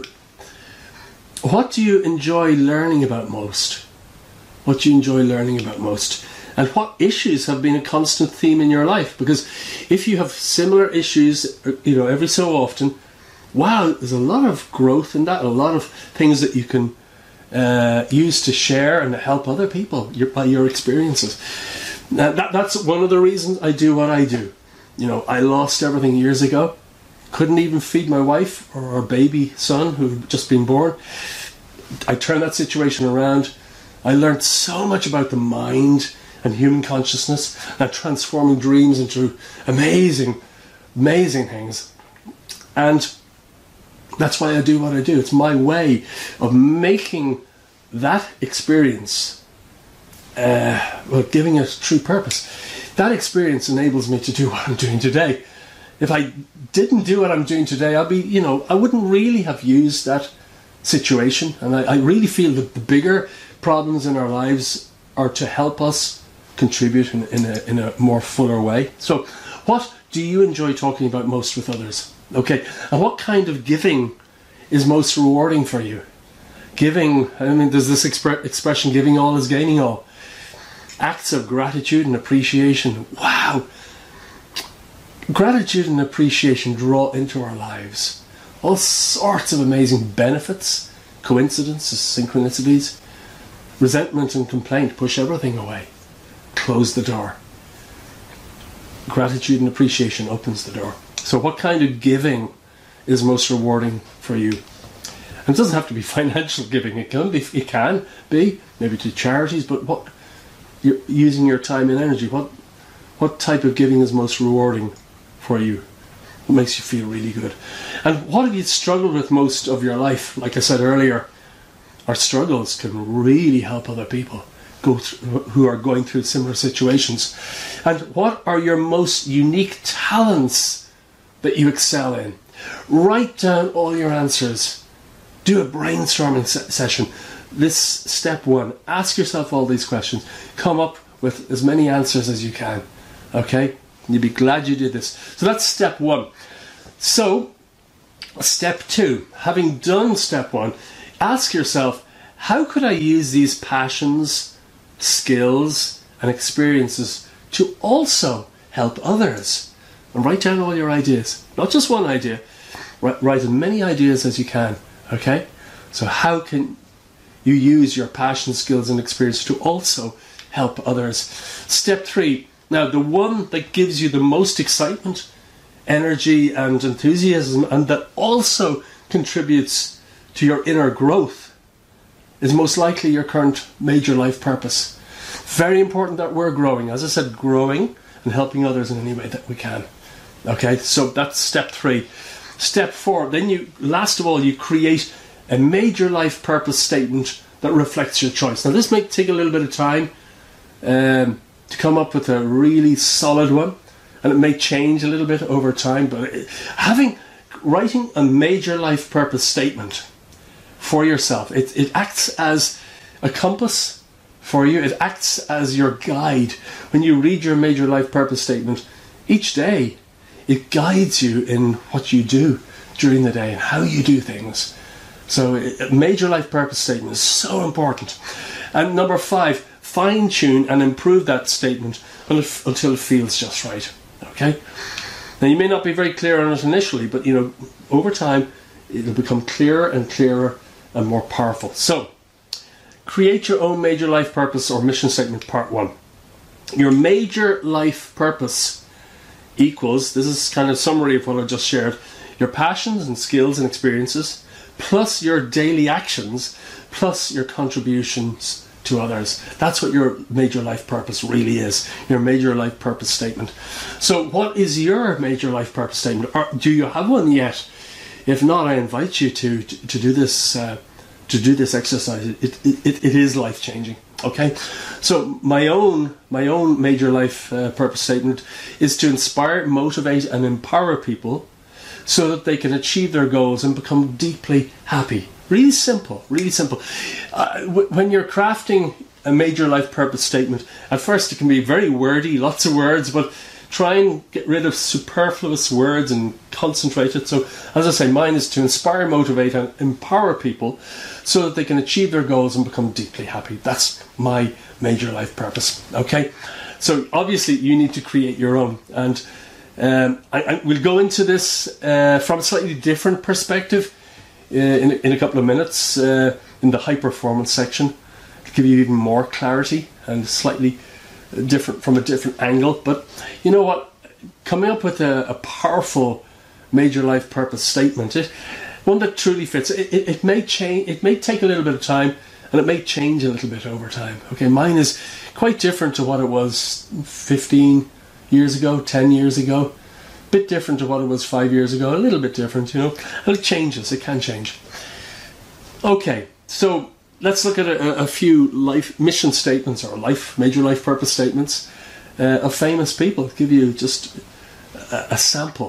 What do you enjoy learning about most? What do you enjoy learning about most? And what issues have been a constant theme in your life? Because if you have similar issues, every so often, wow, there's a lot of growth in that, a lot of things that you can use to share and to help other people by your experiences. Now, that's one of the reasons I do what I do. I lost everything years ago. Couldn't even feed my wife or our baby son who had just been born. I turned that situation around. I learned so much about the mind and human consciousness and transforming dreams into amazing, amazing things. And that's why I do what I do. It's my way of making that experience, giving it true purpose. That experience enables me to do what I'm doing today. If I didn't do what I'm doing today, I wouldn't really have used that situation. And I really feel that the bigger problems in our lives are to help us contribute in a more fuller way. So what do you enjoy talking about most with others? Okay, and what kind of giving is most rewarding for you? Giving, there's this expression, giving all is gaining all. Acts of gratitude and appreciation. Wow! Gratitude and appreciation draw into our lives all sorts of amazing benefits, coincidences, synchronicities. Resentment and complaint push everything away. Close the door. Gratitude and appreciation opens the door. So what kind of giving is most rewarding for you? And it doesn't have to be financial giving. It can be maybe to charities, but what you're using your time and energy. What type of giving is most rewarding for you? What makes you feel really good? And what have you struggled with most of your life? Like I said earlier, our struggles can really help other people who are going through similar situations. And what are your most unique talents that you excel in? Write down all your answers. Do a brainstorming session. This step one. Ask yourself all these questions. Come up with as many answers as you can. Okay? You'll be glad you did this. So that's step one. So, step two. Having done step one, ask yourself, how could I use these passions, skills, and experiences to also help others? And write down all your ideas. Not just one idea. Write as many ideas as you can. Okay? So how can you use your passion, skills, and experience to also help others? Step three. Now, the one that gives you the most excitement, energy, and enthusiasm, and that also contributes to your inner growth, is most likely your current major life purpose. Very important that we're growing. As I said, growing and helping others in any way that we can. Okay, so that's step three. Step four, then last of all, you create a major life purpose statement that reflects your choice. Now, this may take a little bit of time to come up with a really solid one, and it may change a little bit over time, but writing a major life purpose statement for yourself, it acts as a compass for you. It acts as your guide. When you read your major life purpose statement each day, it guides you in what you do during the day and how you do things. So a major life purpose statement is so important. And number five, fine-tune and improve that statement until it feels just right. Okay? Now, you may not be very clear on it initially, but over time it'll become clearer and clearer and more powerful. So, create your own major life purpose or mission statement, part one. Your major life purpose equals, this is kind of summary of what I just shared, your passions and skills and experiences, plus your daily actions, plus your contributions to others. That's what your major life purpose really is, your major life purpose statement. So what is your major life purpose statement? Or do you have one yet? If not, I invite you to do this exercise. It is life changing. Okay, so my own major life purpose statement is to inspire, motivate, and empower people so that they can achieve their goals and become deeply happy. Really simple, really simple. When you're crafting a major life purpose statement, at first it can be very wordy, lots of words, but try and get rid of superfluous words and concentrate it. So, as I say, mine is to inspire, motivate, and empower people so that they can achieve their goals and become deeply happy. That's my major life purpose. Okay, so obviously you need to create your own, and we'll go into this from a slightly different perspective in a couple of minutes in the high performance section to give you even more clarity and slightly different from a different angle. But you know what, coming up with a powerful major life purpose statement, one that truly fits, it may change, it may take a little bit of time, and it may change a little bit over time. Okay, mine is quite different to what it was 15 years ago, 10 years ago, a bit different to what it was 5 years ago, a little bit different, you know, and it changes, it can change. Okay, so let's look at a few life mission statements or major life purpose statements of famous people. Give you just a sample.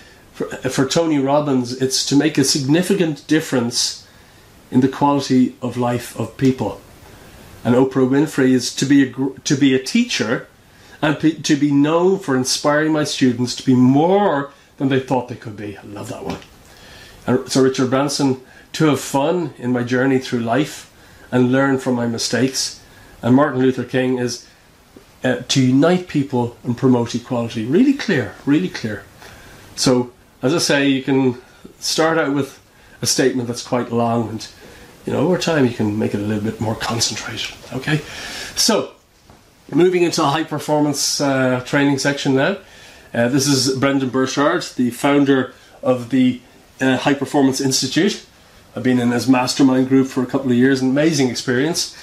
For Tony Robbins, it's to make a significant difference in the quality of life of people. And Oprah Winfrey is to be a teacher and to be known for inspiring my students to be more than they thought they could be. I love that one. And so Richard Branson, to have fun in my journey through life and learn from my mistakes. And Martin Luther King is to unite people and promote equality. Really clear, really clear. So, as I say, you can start out with a statement that's quite long, and you know, over time you can make it a little bit more concentrated. Okay, so moving into a high performance training section now. This is Brendan Burchard, the founder of the High Performance Institute. I've been in his mastermind group for a couple of years, an amazing experience.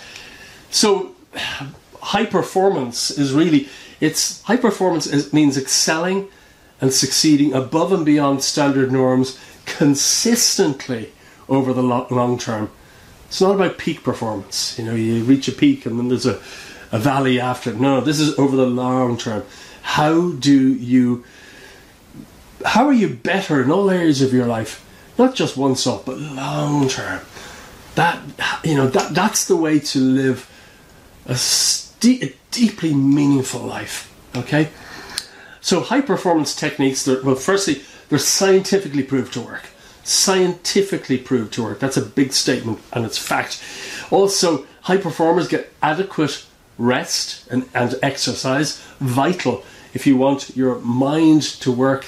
So high performance is really, high performance means excelling and succeeding above and beyond standard norms consistently over the long term. It's not about peak performance. You know, you reach a peak and then there's a valley after it. No, this is over the long term. How are you better in all areas of your life? Not just once off, but long term. That's the way to live a deeply meaningful life. Okay? So high performance techniques, firstly, they're scientifically proved to work. Scientifically proved to work. That's a big statement, and it's fact. Also, high performers get adequate rest and exercise. Vital if you want your mind to work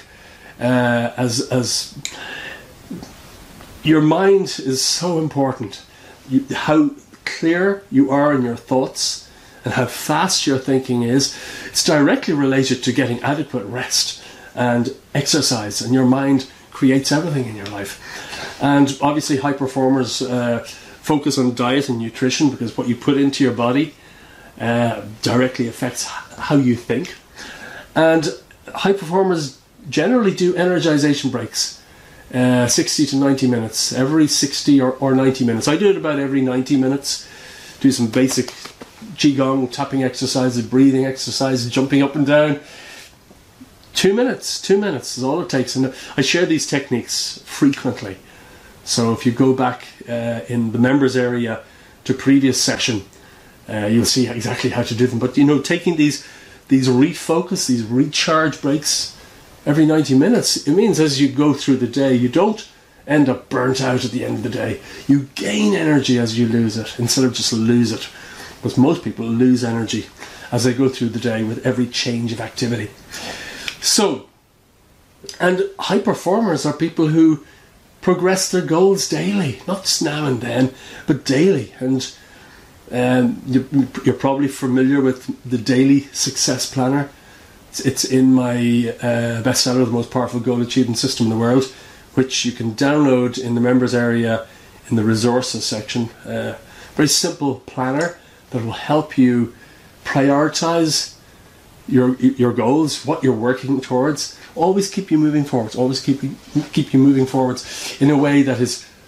as your mind is so important. How clear you are in your thoughts and how fast your thinking is, it's directly related to getting adequate rest and exercise, and your mind creates everything in your life. And obviously high performers focus on diet and nutrition, because what you put into your body directly affects how you think. And high performers generally do energization breaks, 60 to 90 minutes, every 60 or 90 minutes. I do it about every 90 minutes, do some basic Qigong, tapping exercises, breathing exercises, jumping up and down. 2 minutes is all it takes. And I share these techniques frequently. So if you go back in the members area to previous session, you'll see exactly how to do them. But you know, taking these refocus, these recharge breaks every 90 minutes, it means as you go through the day, you don't end up burnt out at the end of the day. You gain energy as you lose it, instead of just lose it. Because most people lose energy as they go through the day with every change of activity. So, and high performers are people who progress their goals daily, not just now and then, but daily. And you're probably familiar with the Daily Success Planner. It's in my bestseller, The Most Powerful Goal Achievement System in the World, which you can download in the members area in the resources section. Very simple planner that will help you prioritize your goals, what you're working towards, always keep you moving forwards. Always keep you moving forwards in a way that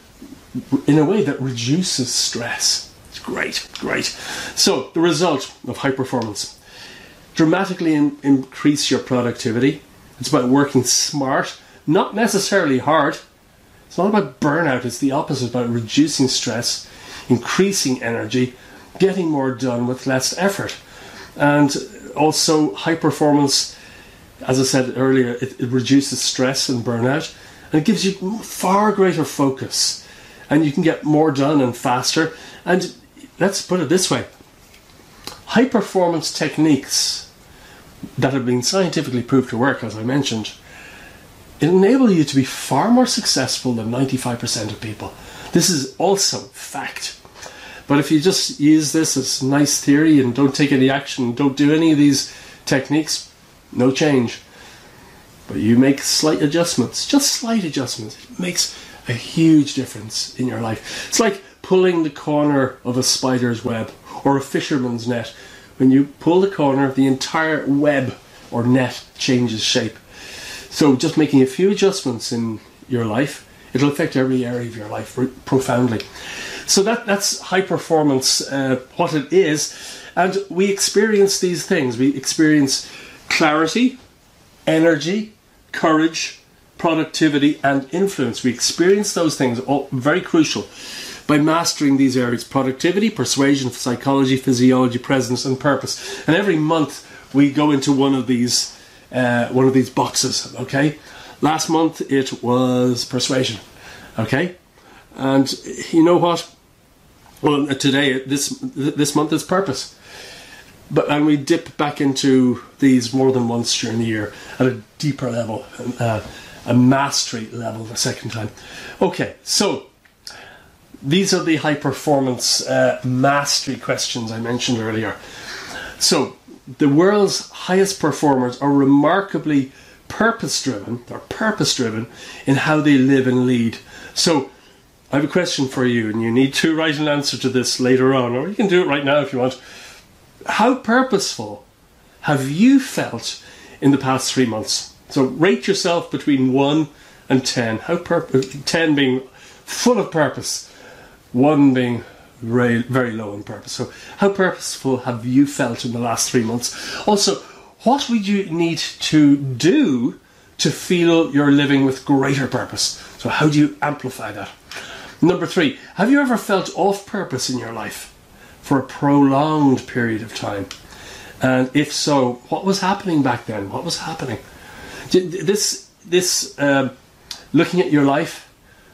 reduces stress. It's great. So the result of high performance: dramatically increase your productivity. It's about working smart, not necessarily hard. It's not about burnout. It's the opposite, about reducing stress, increasing energy, getting more done with less effort. And also high performance, as I said earlier, it reduces stress and burnout, and it gives you far greater focus, and you can get more done and faster. And let's put it this way: high performance techniques that have been scientifically proved to work, as I mentioned, enable you to be far more successful than 95% of people. This is also fact. But if you just use this as nice theory and don't take any action, don't do any of these techniques, no change. But you make slight adjustments, just slight adjustments. It makes a huge difference in your life. It's like pulling the corner of a spider's web or a fisherman's net. When you pull the corner, the entire web or net changes shape. So just making a few adjustments in your life, it'll affect every area of your life profoundly. So that's high performance, what it is. And we experience these things. We experience clarity, energy, courage, productivity, and influence. We experience those things, all very crucial, by mastering these areas: productivity, persuasion, psychology, physiology, presence, and purpose. And every month we go into one of these boxes. Okay, last month it was persuasion. Okay, and you know what? Well, today this month is purpose. And we dip back into these more than once during the year at a deeper level, a mastery level the second time. Okay, so these are the high performance mastery questions I mentioned earlier. So the world's highest performers are remarkably purpose-driven. They're purpose-driven in how they live and lead. So I have a question for you, and you need to write an answer to this later on, or you can do it right now if you want. How purposeful have you felt in the past 3 months? So rate yourself between 1 and 10. 10 being full of purpose, 1 being very, very low on purpose. So how purposeful have you felt in the last 3 months? Also, what would you need to do to feel you're living with greater purpose? So how do you amplify that? Number 3, have you ever felt off purpose in your life for a prolonged period of time? And if so, what was happening back then? What was happening? This looking at your life,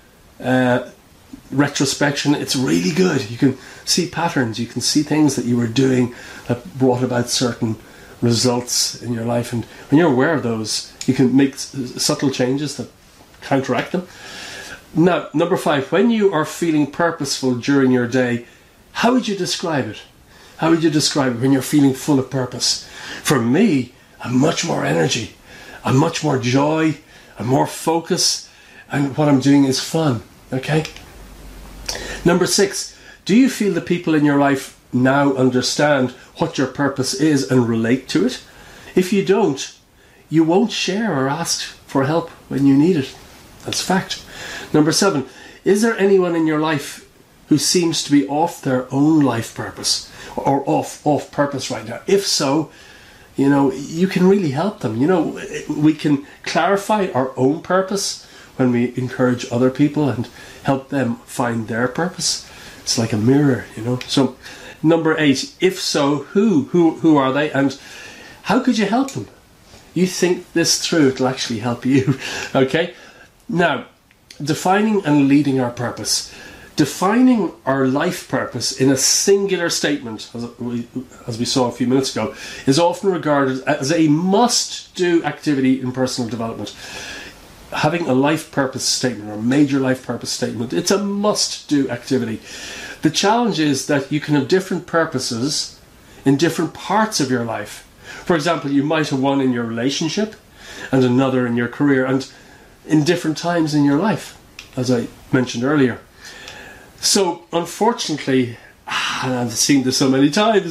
retrospection, it's really good. You can see patterns, you can see things that you were doing that brought about certain results in your life, and when you're aware of those, you can make subtle changes that counteract them. Now, number 5, when you are feeling purposeful during your day, how would you describe it? How would you describe it when you're feeling full of purpose? For me, I'm much more energy, I'm much more joy, I'm more focus, and what I'm doing is fun. Okay? Number 6, do you feel the people in your life now understand what your purpose is and relate to it? If you don't, you won't share or ask for help when you need it. That's fact. Number 7, is there anyone in your life who seems to be off their own life purpose or off purpose right now? If so, you can really help them. We can clarify our own purpose when we encourage other people and help them find their purpose. It's like a mirror, So number 8, if so, who are they, and how could you help them? You think this through, it'll actually help you. Okay? Now, defining and leading our purpose. Defining our life purpose in a singular statement, as we saw a few minutes ago, is often regarded as a must-do activity in personal development. Having a life purpose statement, or a major life purpose statement, it's a must-do activity. The challenge is that you can have different purposes in different parts of your life. For example, you might have one in your relationship and another in your career, and in different times in your life, as I mentioned earlier. So, unfortunately, and I've seen this so many times,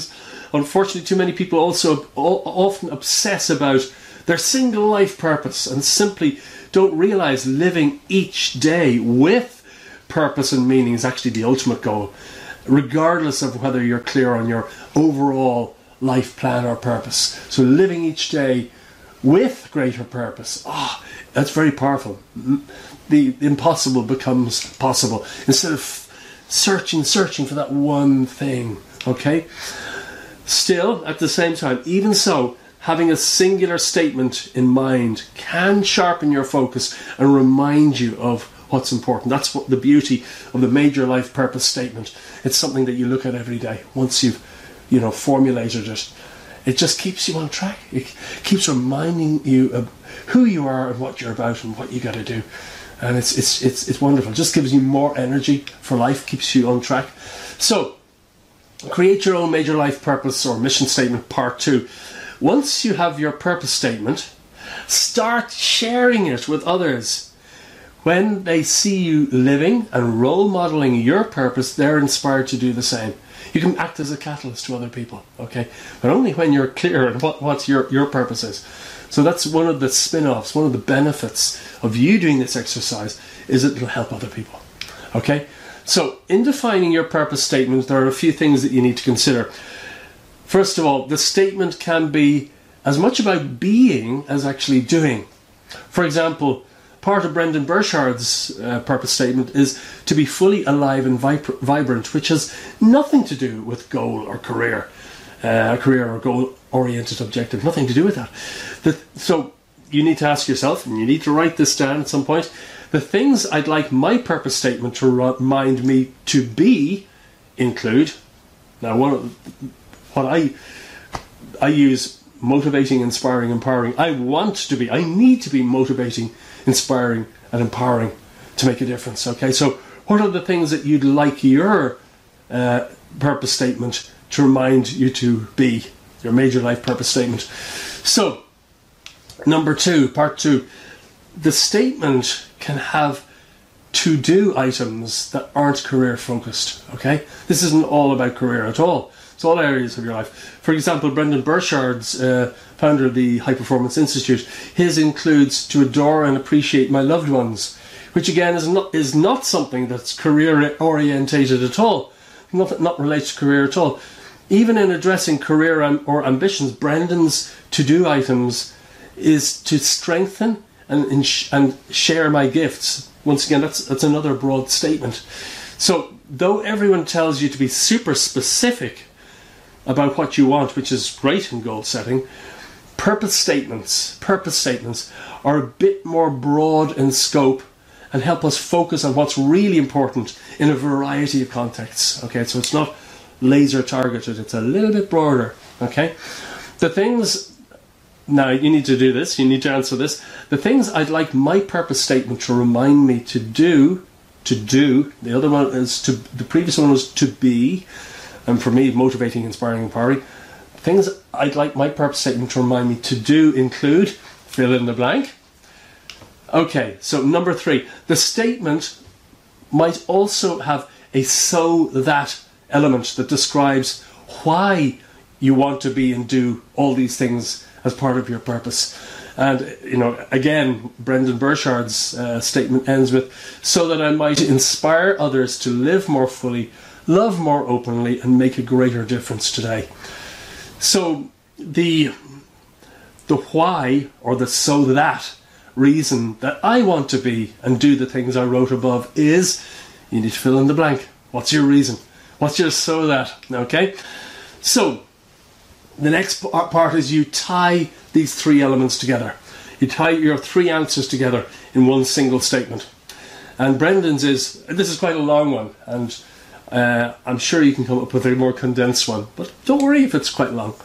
unfortunately, too many people also often obsess about their single life purpose and simply don't realize living each day with purpose and meaning is actually the ultimate goal, regardless of whether you're clear on your overall life plan or purpose. So living each day with greater purpose, that's very powerful. The impossible becomes possible instead of searching for that one thing. Okay? Still, at the same time, even so, having a singular statement in mind can sharpen your focus and remind you of what's important. That's what the beauty of the major life purpose statement. It's something that you look at every day. Once you've, formulated it, it just keeps you on track. It keeps reminding you of who you are and what you're about and what you got to do. And it's wonderful. It just gives you more energy for life, keeps you on track. So, create your own major life purpose or mission statement, part 2. Once you have your purpose statement, start sharing it with others. When they see you living and role modeling your purpose, they're inspired to do the same. You can act as a catalyst to other people, okay? But only when you're clear on what your purpose is. So that's one of the spin-offs, one of the benefits of you doing this exercise is it'll help other people, okay? So in defining your purpose statement, there are a few things that you need to consider. First of all, the statement can be as much about being as actually doing. For example, part of Brendan Burchard's purpose statement is to be fully alive and vibrant, which has nothing to do with goal or career or goal-oriented objective, nothing to do with that. So you need to ask yourself, and you need to write this down at some point, the things I'd like my purpose statement to remind me to be include. Now, what I use motivating, inspiring, empowering. I need to be motivating, inspiring and empowering to make a difference. Okay, so what are the things that you'd like your purpose statement to remind you to be, your major life purpose statement? So, number 2, part 2, the statement can have to-do items that aren't career focused. Okay, this isn't all about career at all. It's all areas of your life. For example, Brendan Burchard's founder of the High Performance Institute, his includes to adore and appreciate my loved ones, which again is not something that's career orientated at all, not related to career at all. Even in addressing career or ambitions, Brendan's to-do items is to strengthen and share my gifts. Once again, that's another broad statement. So, though everyone tells you to be super specific about what you want, which is great in goal setting, purpose statements are a bit more broad in scope and help us focus on what's really important in a variety of contexts. Okay, so it's not laser targeted, it's a little bit broader. Okay, the things, now you need to do this, you need to answer this, the things I'd like my purpose statement to remind me to do, the other one is the previous one was to be, and for me, motivating, inspiring, empowering. Things I'd like my purpose statement to remind me to do include, fill in the blank. Okay, so number 3, the statement might also have a so that element that describes why you want to be and do all these things as part of your purpose. And, again, Brendan Burchard's statement ends with, so that I might inspire others to live more fully, love more openly, and make a greater difference today. So the why, or the so that reason that I want to be and do the things I wrote above is, you need to fill in the blank. What's your reason? What's your so that? Okay? So, the next part is you tie these 3 elements together. You tie your 3 answers together in one single statement. And Brendan's this is quite a long one, and I'm sure you can come up with a more condensed one, but don't worry if it's quite long.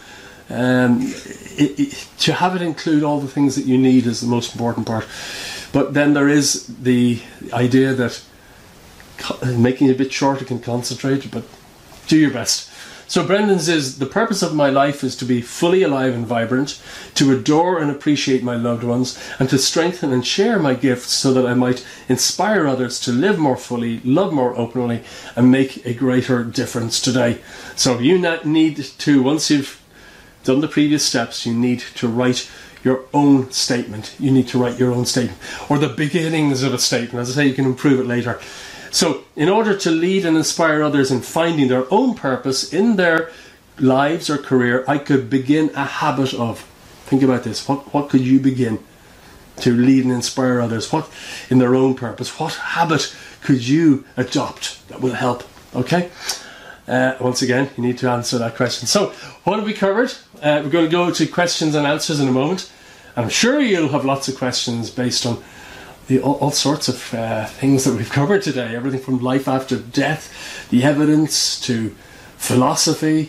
To have it include all the things that you need is the most important part. But then there is the idea that making it a bit shorter can concentrate, but do your best. So Brendan's is, the purpose of my life is to be fully alive and vibrant, to adore and appreciate my loved ones, and to strengthen and share my gifts so that I might inspire others to live more fully, love more openly, and make a greater difference today. So you need to, once you've done the previous steps, you need to write your own statement. You need to write your own statement, or the beginnings of a statement. As I say, you can improve it later. So in order to lead and inspire others in finding their own purpose in their lives or career, I could begin a habit of, think about this, what could you begin to lead and inspire others? What in their own purpose? What habit could you adopt that will help? Okay? Once again, you need to answer that question. So what have we covered? We're going to go to questions and answers in a moment. I'm sure you'll have lots of questions based on all sorts of things that we've covered today. Everything from life after death, the evidence, to philosophy,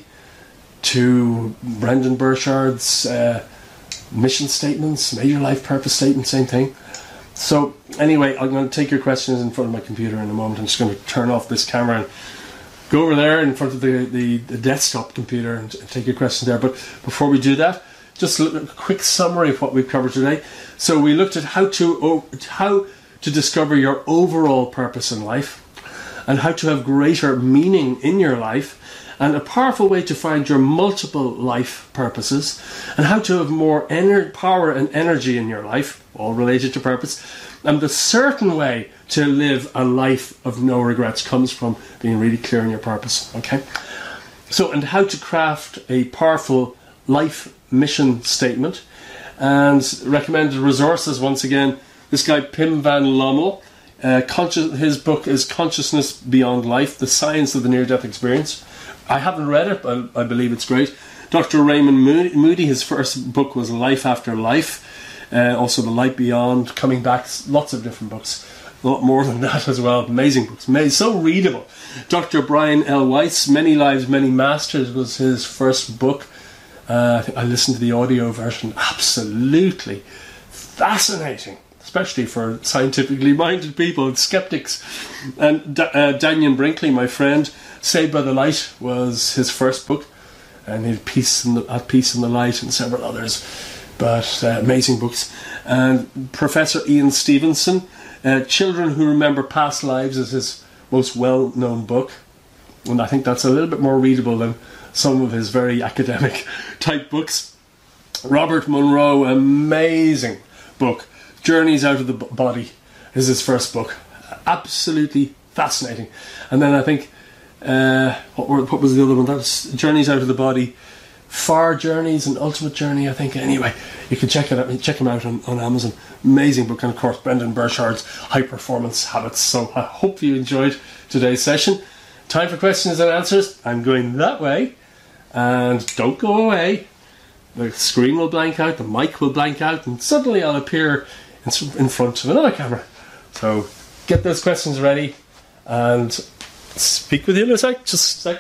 to Brendan Burchard's mission statements, major life purpose statement, same thing. So anyway, I'm going to take your questions in front of my computer in a moment. I'm just going to turn off this camera and go over there in front of the desktop computer and take your questions there. But before we do that, just a quick summary of what we've covered today. So we looked at how to discover your overall purpose in life, and how to have greater meaning in your life, and a powerful way to find your multiple life purposes, and how to have more power and energy in your life, all related to purpose. And the certain way to live a life of no regrets comes from being really clear on your purpose. Okay? So, and how to craft a powerful life mission statement, and recommended resources, once again, this guy Pim van Lommel, his book is Consciousness Beyond Life, The Science of the Near-Death Experience. I haven't read it, but I believe it's great. Dr. Raymond Moody, his first book was Life After Life, also The Light Beyond, Coming Back, lots of different books, a lot more than that as well, amazing books, so readable. Dr. Brian L. Weiss, Many Lives, Many Masters was his first book. I listened to the audio version, absolutely fascinating, especially for scientifically minded people and skeptics. And Daniel Brinkley, my friend, Saved by the Light was his first book, and he had Peace in the Light and several others, but amazing books. And Professor Ian Stevenson, Children Who Remember Past Lives is his most well-known book, and I think that's a little bit more readable than some of his very academic type books. Robert Monroe, amazing book, Journeys Out of the Body is his first book, absolutely fascinating. And then I think what was the other one? That was Journeys Out of the Body, Far Journeys and Ultimate Journey, I think. Anyway, you can check him out on Amazon. Amazing book. And of course Brendan Burchard's High Performance Habits. So I hope you enjoyed today's session. Time for questions and answers. I'm going that way, and don't go away. The screen will blank out, the mic will blank out, and suddenly I'll appear in front of another camera. So get those questions ready and speak with you in a sec. Just a sec.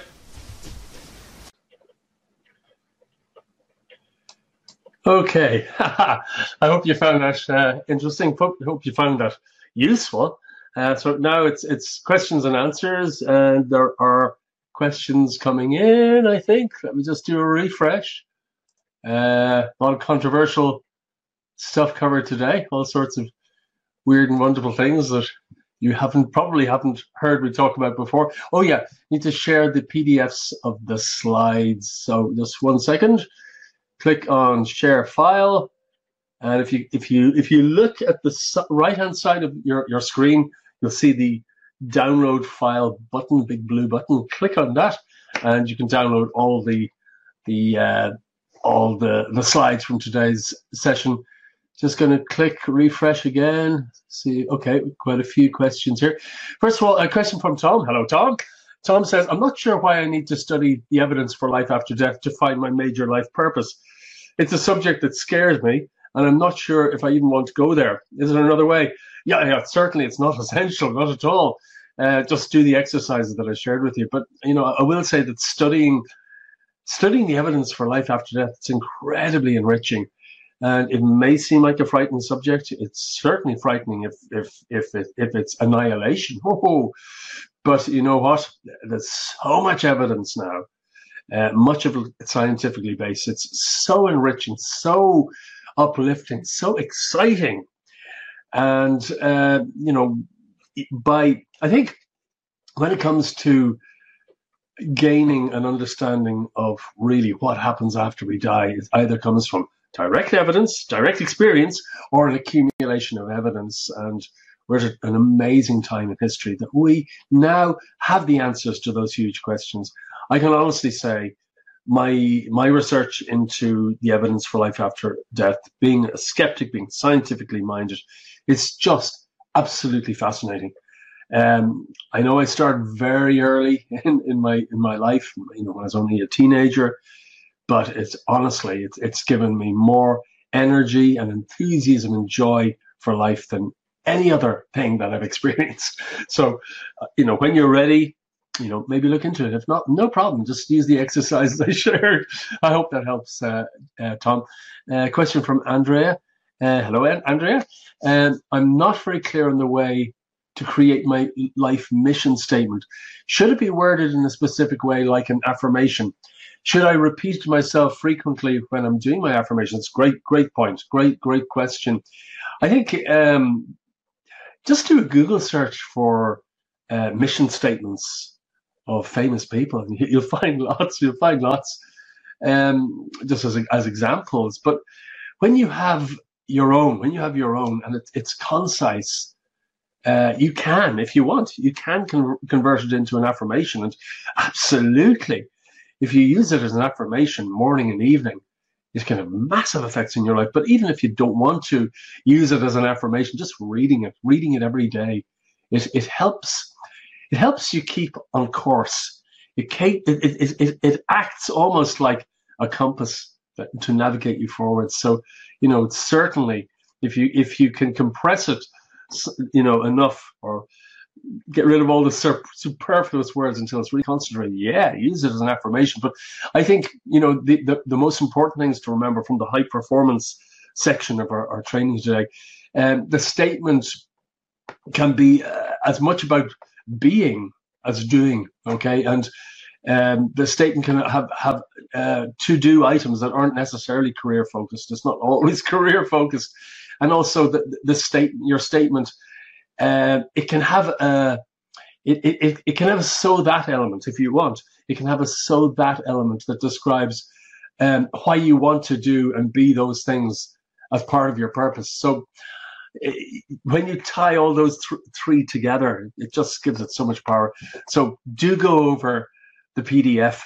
Okay. I hope you found that interesting. Hope you found that useful. So now it's questions and answers, and there are questions coming in, I think. Let me just do a refresh. A lot of controversial stuff covered today, all sorts of weird and wonderful things that you probably haven't heard me talk about before. Oh yeah, need to share the PDFs of the slides. So just 1 second. Click on Share File, and if you look at the right hand side of your screen, you'll see the Download File button, big blue button. Click on that, and you can download all the slides from today's session. Just going to click refresh again. See, okay, quite a few questions here. First of all, a question from Tom. Hello, Tom. Tom says, I'm not sure why I need to study the evidence for life after death to find my major life purpose. It's a subject that scares me, and I'm not sure if I even want to go there. Is there another way? Yeah, certainly it's not essential, not at all. Just do the exercises that I shared with you. But, I will say that studying the evidence for life after death, it's incredibly enriching. And it may seem like a frightening subject. It's certainly frightening if it's annihilation. Oh, but you know what? There's so much evidence now much of it scientifically based. It's so enriching, so uplifting, so exciting. And, I think when it comes to gaining an understanding of really what happens after we die, it either comes from direct evidence, direct experience, or an accumulation of evidence. And we're at an amazing time in history that we now have the answers to those huge questions. I can honestly say my research into the evidence for life after death, being a skeptic, being scientifically minded, it's just absolutely fascinating. I know I started very early in my life, when I was only a teenager, but it's honestly, it's given me more energy and enthusiasm and joy for life than any other thing that I've experienced. So, when you're ready, maybe look into it. If not, no problem. Just use the exercises I shared. I hope that helps, Tom. Question from Andrea. Hello, Andrea. I'm not very clear on the way to create my life mission statement. Should it be worded in a specific way, like an affirmation? Should I repeat to myself frequently when I'm doing my affirmations? Great point. Great question. I think just do a Google search for mission statements of famous people, and you'll find lots. Just as examples. But when you have your own, and it's concise, you can, if you want, convert it into an affirmation. And absolutely, if you use it as an affirmation morning and evening, it can have massive effects in your life. But even if you don't want to use it as an affirmation, just reading it every day, it helps. It helps you keep on course. It acts almost like a compass to navigate you forward. So, certainly, if you can compress it, enough, or get rid of all the superfluous words until it's really concentrated, use it as an affirmation. But I think, the most important things to remember from the high performance section of our training today, the statement can be as much about being as doing, okay? And the statement can have to-do items that aren't necessarily career focused. It's not always career focused. And also your statement, it can have it can have a so that element if you want. It can have a so that element that describes why you want to do and be those things as part of your purpose. So when you tie all those three together, it just gives it so much power. So do go over the PDF,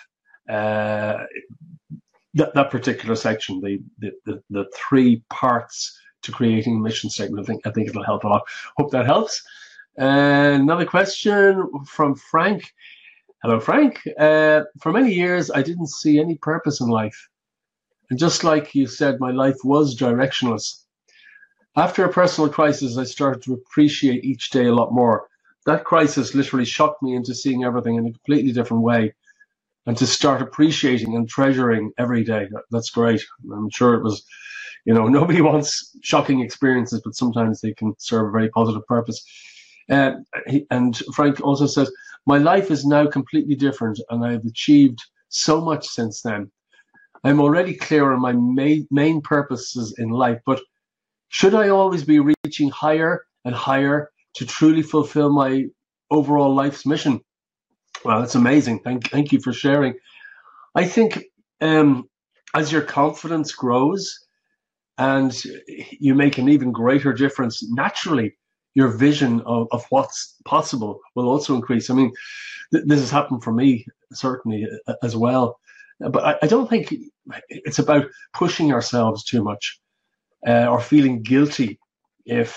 that particular section, the three parts to creating a mission statement. I think it'll help a lot. Hope that helps. Another question from Frank. Hello, Frank. For many years, I didn't see any purpose in life. And just like you said, my life was directionless. After a personal crisis, I started to appreciate each day a lot more. That crisis literally shocked me into seeing everything in a completely different way and to start appreciating and treasuring every day. That's great. I'm sure it was, nobody wants shocking experiences, but sometimes they can serve a very positive purpose. And Frank also says, my life is now completely different and I've achieved so much since then. I'm already clear on my main purposes in life, but should I always be reaching higher and higher to truly fulfill my overall life's mission? Well, that's amazing. Thank you for sharing. I think as your confidence grows and you make an even greater difference, naturally, your vision of what's possible will also increase. I mean, this has happened for me, certainly, as well. But I don't think it's about pushing ourselves too much. Or feeling guilty if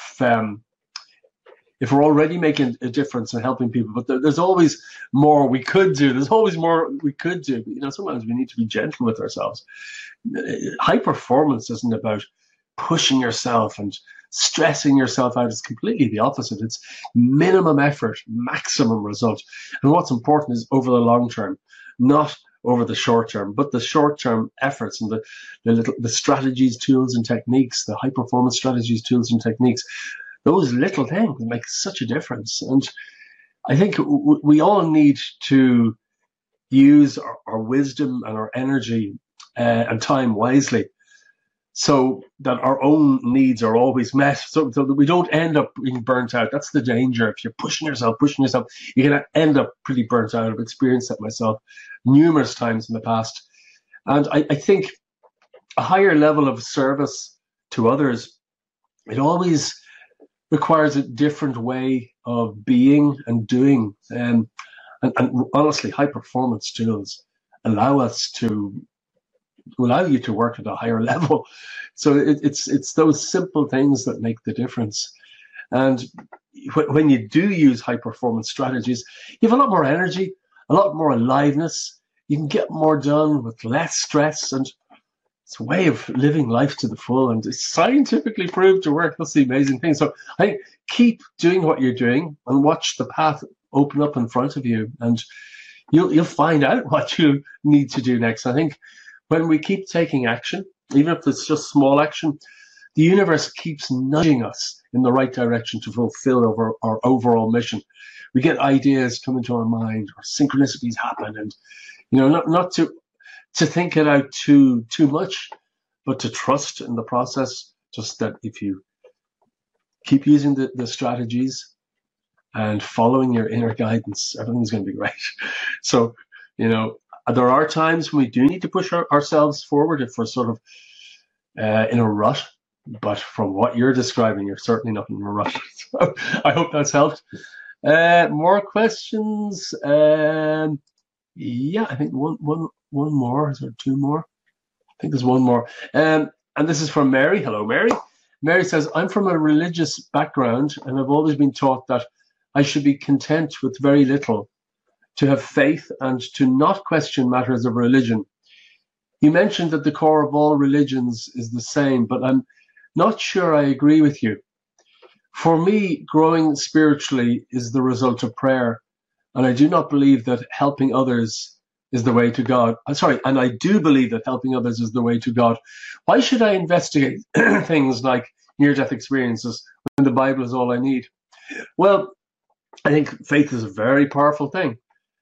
we're already making a difference and helping people. But there's always more we could do. There's always more we could do. Sometimes we need to be gentle with ourselves. High performance isn't about pushing yourself and stressing yourself out. It's completely the opposite. It's minimum effort, maximum result. And what's important is over the long term, not over the short term, but the short term efforts and the strategies, tools, and techniques, the high performance strategies, tools, and techniques, those little things make such a difference. And I think we all need to, use our wisdom and our energy and time wisely, so that our own needs are always met, so that we don't end up being burnt out. That's the danger. If you're pushing yourself, you're going to end up pretty burnt out. I've experienced that myself numerous times in the past. And I think a higher level of service to others, it always requires a different way of being and doing. And honestly, high performance tools allow you to work at a higher level. So it's those simple things that make the difference. And when you do use high performance strategies, you have a lot more energy, a lot more aliveness. You can get more done with less stress, and it's a way of living life to the full, and it's scientifically proved to work. That's the amazing thing. So I think keep doing what you're doing and watch the path open up in front of you, and you'll find out what you need to do next. I think when we keep taking action, even if it's just small action, the universe keeps nudging us in the right direction to fulfill our overall mission. We get ideas come into our mind, or synchronicities happen, and not to think it out too much, but to trust in the process. Just that if you keep using the strategies and following your inner guidance, everything's going to be great. So, there are times when we do need to push ourselves forward if we're sort of in a rut. But from what you're describing, you're certainly not in a rut. So I hope that's helped. More questions? Yeah, I think one more. Is there two more? I think there's one more. And this is from Mary. Hello, Mary. Mary says, I'm from a religious background, and I've always been taught that I should be content with very little, to have faith, and to not question matters of religion. You mentioned that the core of all religions is the same, but I'm not sure I agree with you. For me, growing spiritually is the result of prayer, and I do not believe that helping others is the way to God. And I do believe that helping others is the way to God. Why should I investigate things like near-death experiences when the Bible is all I need? Well, I think faith is a very powerful thing.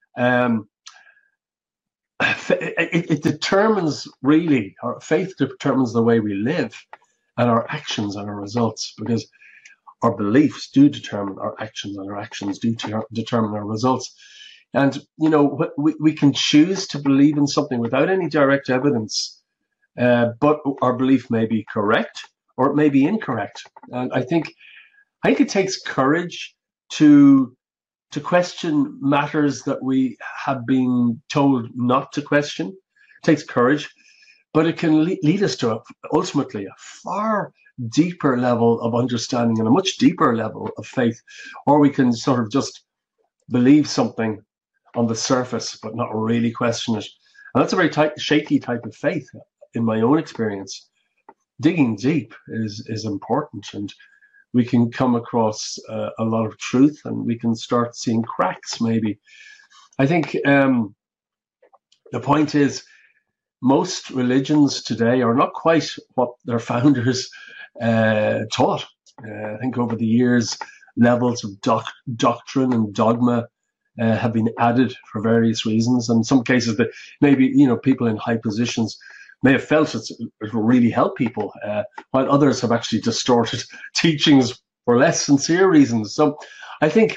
It determines, really, our faith determines the way we live, and our actions and our results, because our beliefs do determine our actions, and our actions do determine our results. And we can choose to believe in something without any direct evidence, but our belief may be correct or it may be incorrect. And I think it takes courage to question matters that we have been told not to question. It takes courage, but it can lead us to ultimately a far deeper level of understanding and a much deeper level of faith. Or we can sort of just believe something on the surface, but not really question it. And that's a very shaky type of faith, in my own experience. Digging deep is important, and we can come across a lot of truth, and we can start seeing cracks, maybe. I think the point is, most religions today are not quite what their founders taught. I think over the years, levels of doctrine and dogma have been added for various reasons. And in some cases, that maybe people in high positions may have felt it will really help people, while others have actually distorted teachings for less sincere reasons. So I think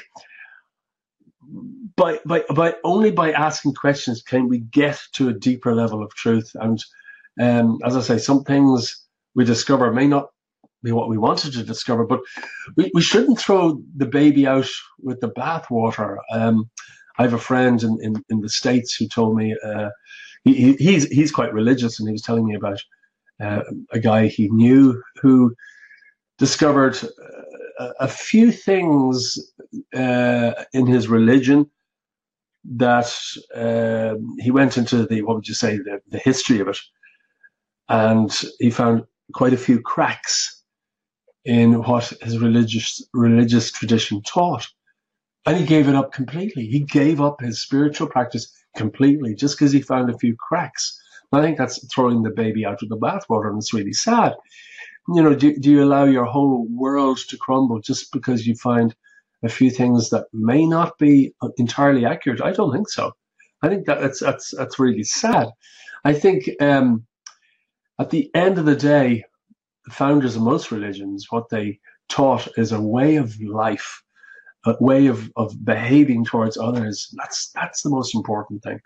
only by asking questions can we get to a deeper level of truth. And as I say, some things we discover may not be what we wanted to discover, but we shouldn't throw the baby out with the bathwater. I have a friend in the States who told me, he's quite religious, and he was telling me about a guy he knew who discovered a few things in his religion that he went into the history of it, and he found quite a few cracks in what his religious tradition taught, and he gave it up completely. He gave up his spiritual practice completely just because he found a few cracks. And I think that's throwing the baby out with the bathwater, and it's really sad. Do you allow your whole world to crumble just because you find a few things that may not be entirely accurate? I don't think so. I think that's really sad. I think at the end of the day, the founders of most religions, what they taught is a way of life, a way of behaving towards others. That's the most important thing.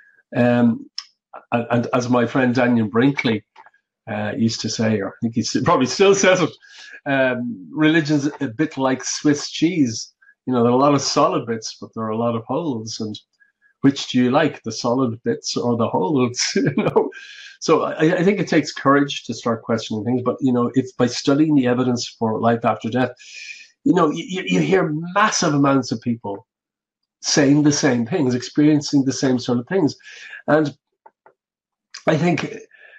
And as my friend Daniel Brinkley used to say, or I think he probably still says it, religion's a bit like Swiss cheese. There are a lot of solid bits, but there are a lot of holes. And which do you like, the solid bits or the holes? So I think it takes courage to start questioning things. But if by studying the evidence for life after death, you hear massive amounts of people saying the same things, experiencing the same sort of things, and I think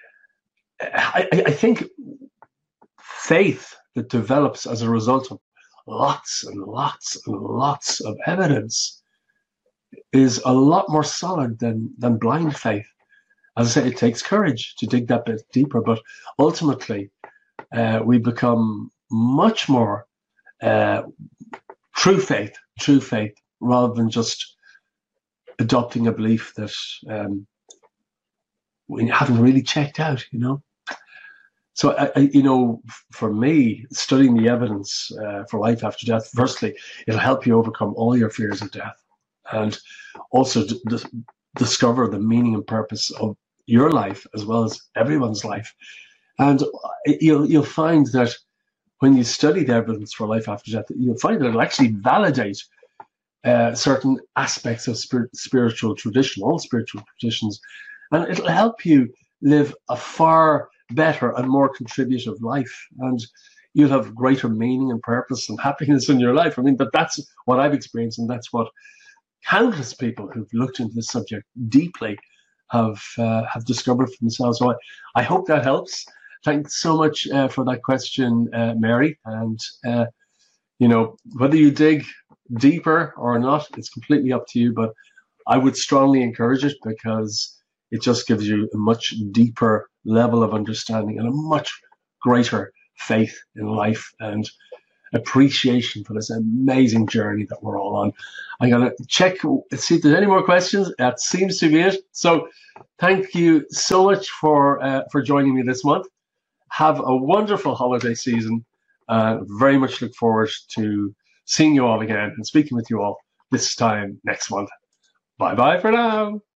faith that develops as a result of lots and lots and lots of evidence is a lot more solid than blind faith. As I say, it takes courage to dig that bit deeper, but ultimately we become much more true faith, rather than just adopting a belief that we haven't really checked out, So, for me, studying the evidence for life after death, firstly, it'll help you overcome all your fears of death, and also discover the meaning and purpose of your life as well as everyone's life. And you'll find that when you study the evidence for life after death, you'll find that it'll actually validate certain aspects of spiritual tradition, all spiritual traditions, and it'll help you live a far better and more contributive life, and you'll have greater meaning and purpose and happiness in your life. I mean, that's what I've experienced, and that's what countless people who've looked into this subject deeply have discovered for themselves. So I hope that helps. Thanks so much for that question, Mary. And whether you dig deeper or not, it's completely up to you. But I would strongly encourage it, because it just gives you a much deeper level of understanding and a much greater faith in life and appreciation for this amazing journey that we're all on. I'm going to check, see if there's any more questions. That seems to be it. So thank you so much for joining me this month. Have a wonderful holiday season. Very much look forward to seeing you all again and speaking with you all this time next month. Bye-bye for now.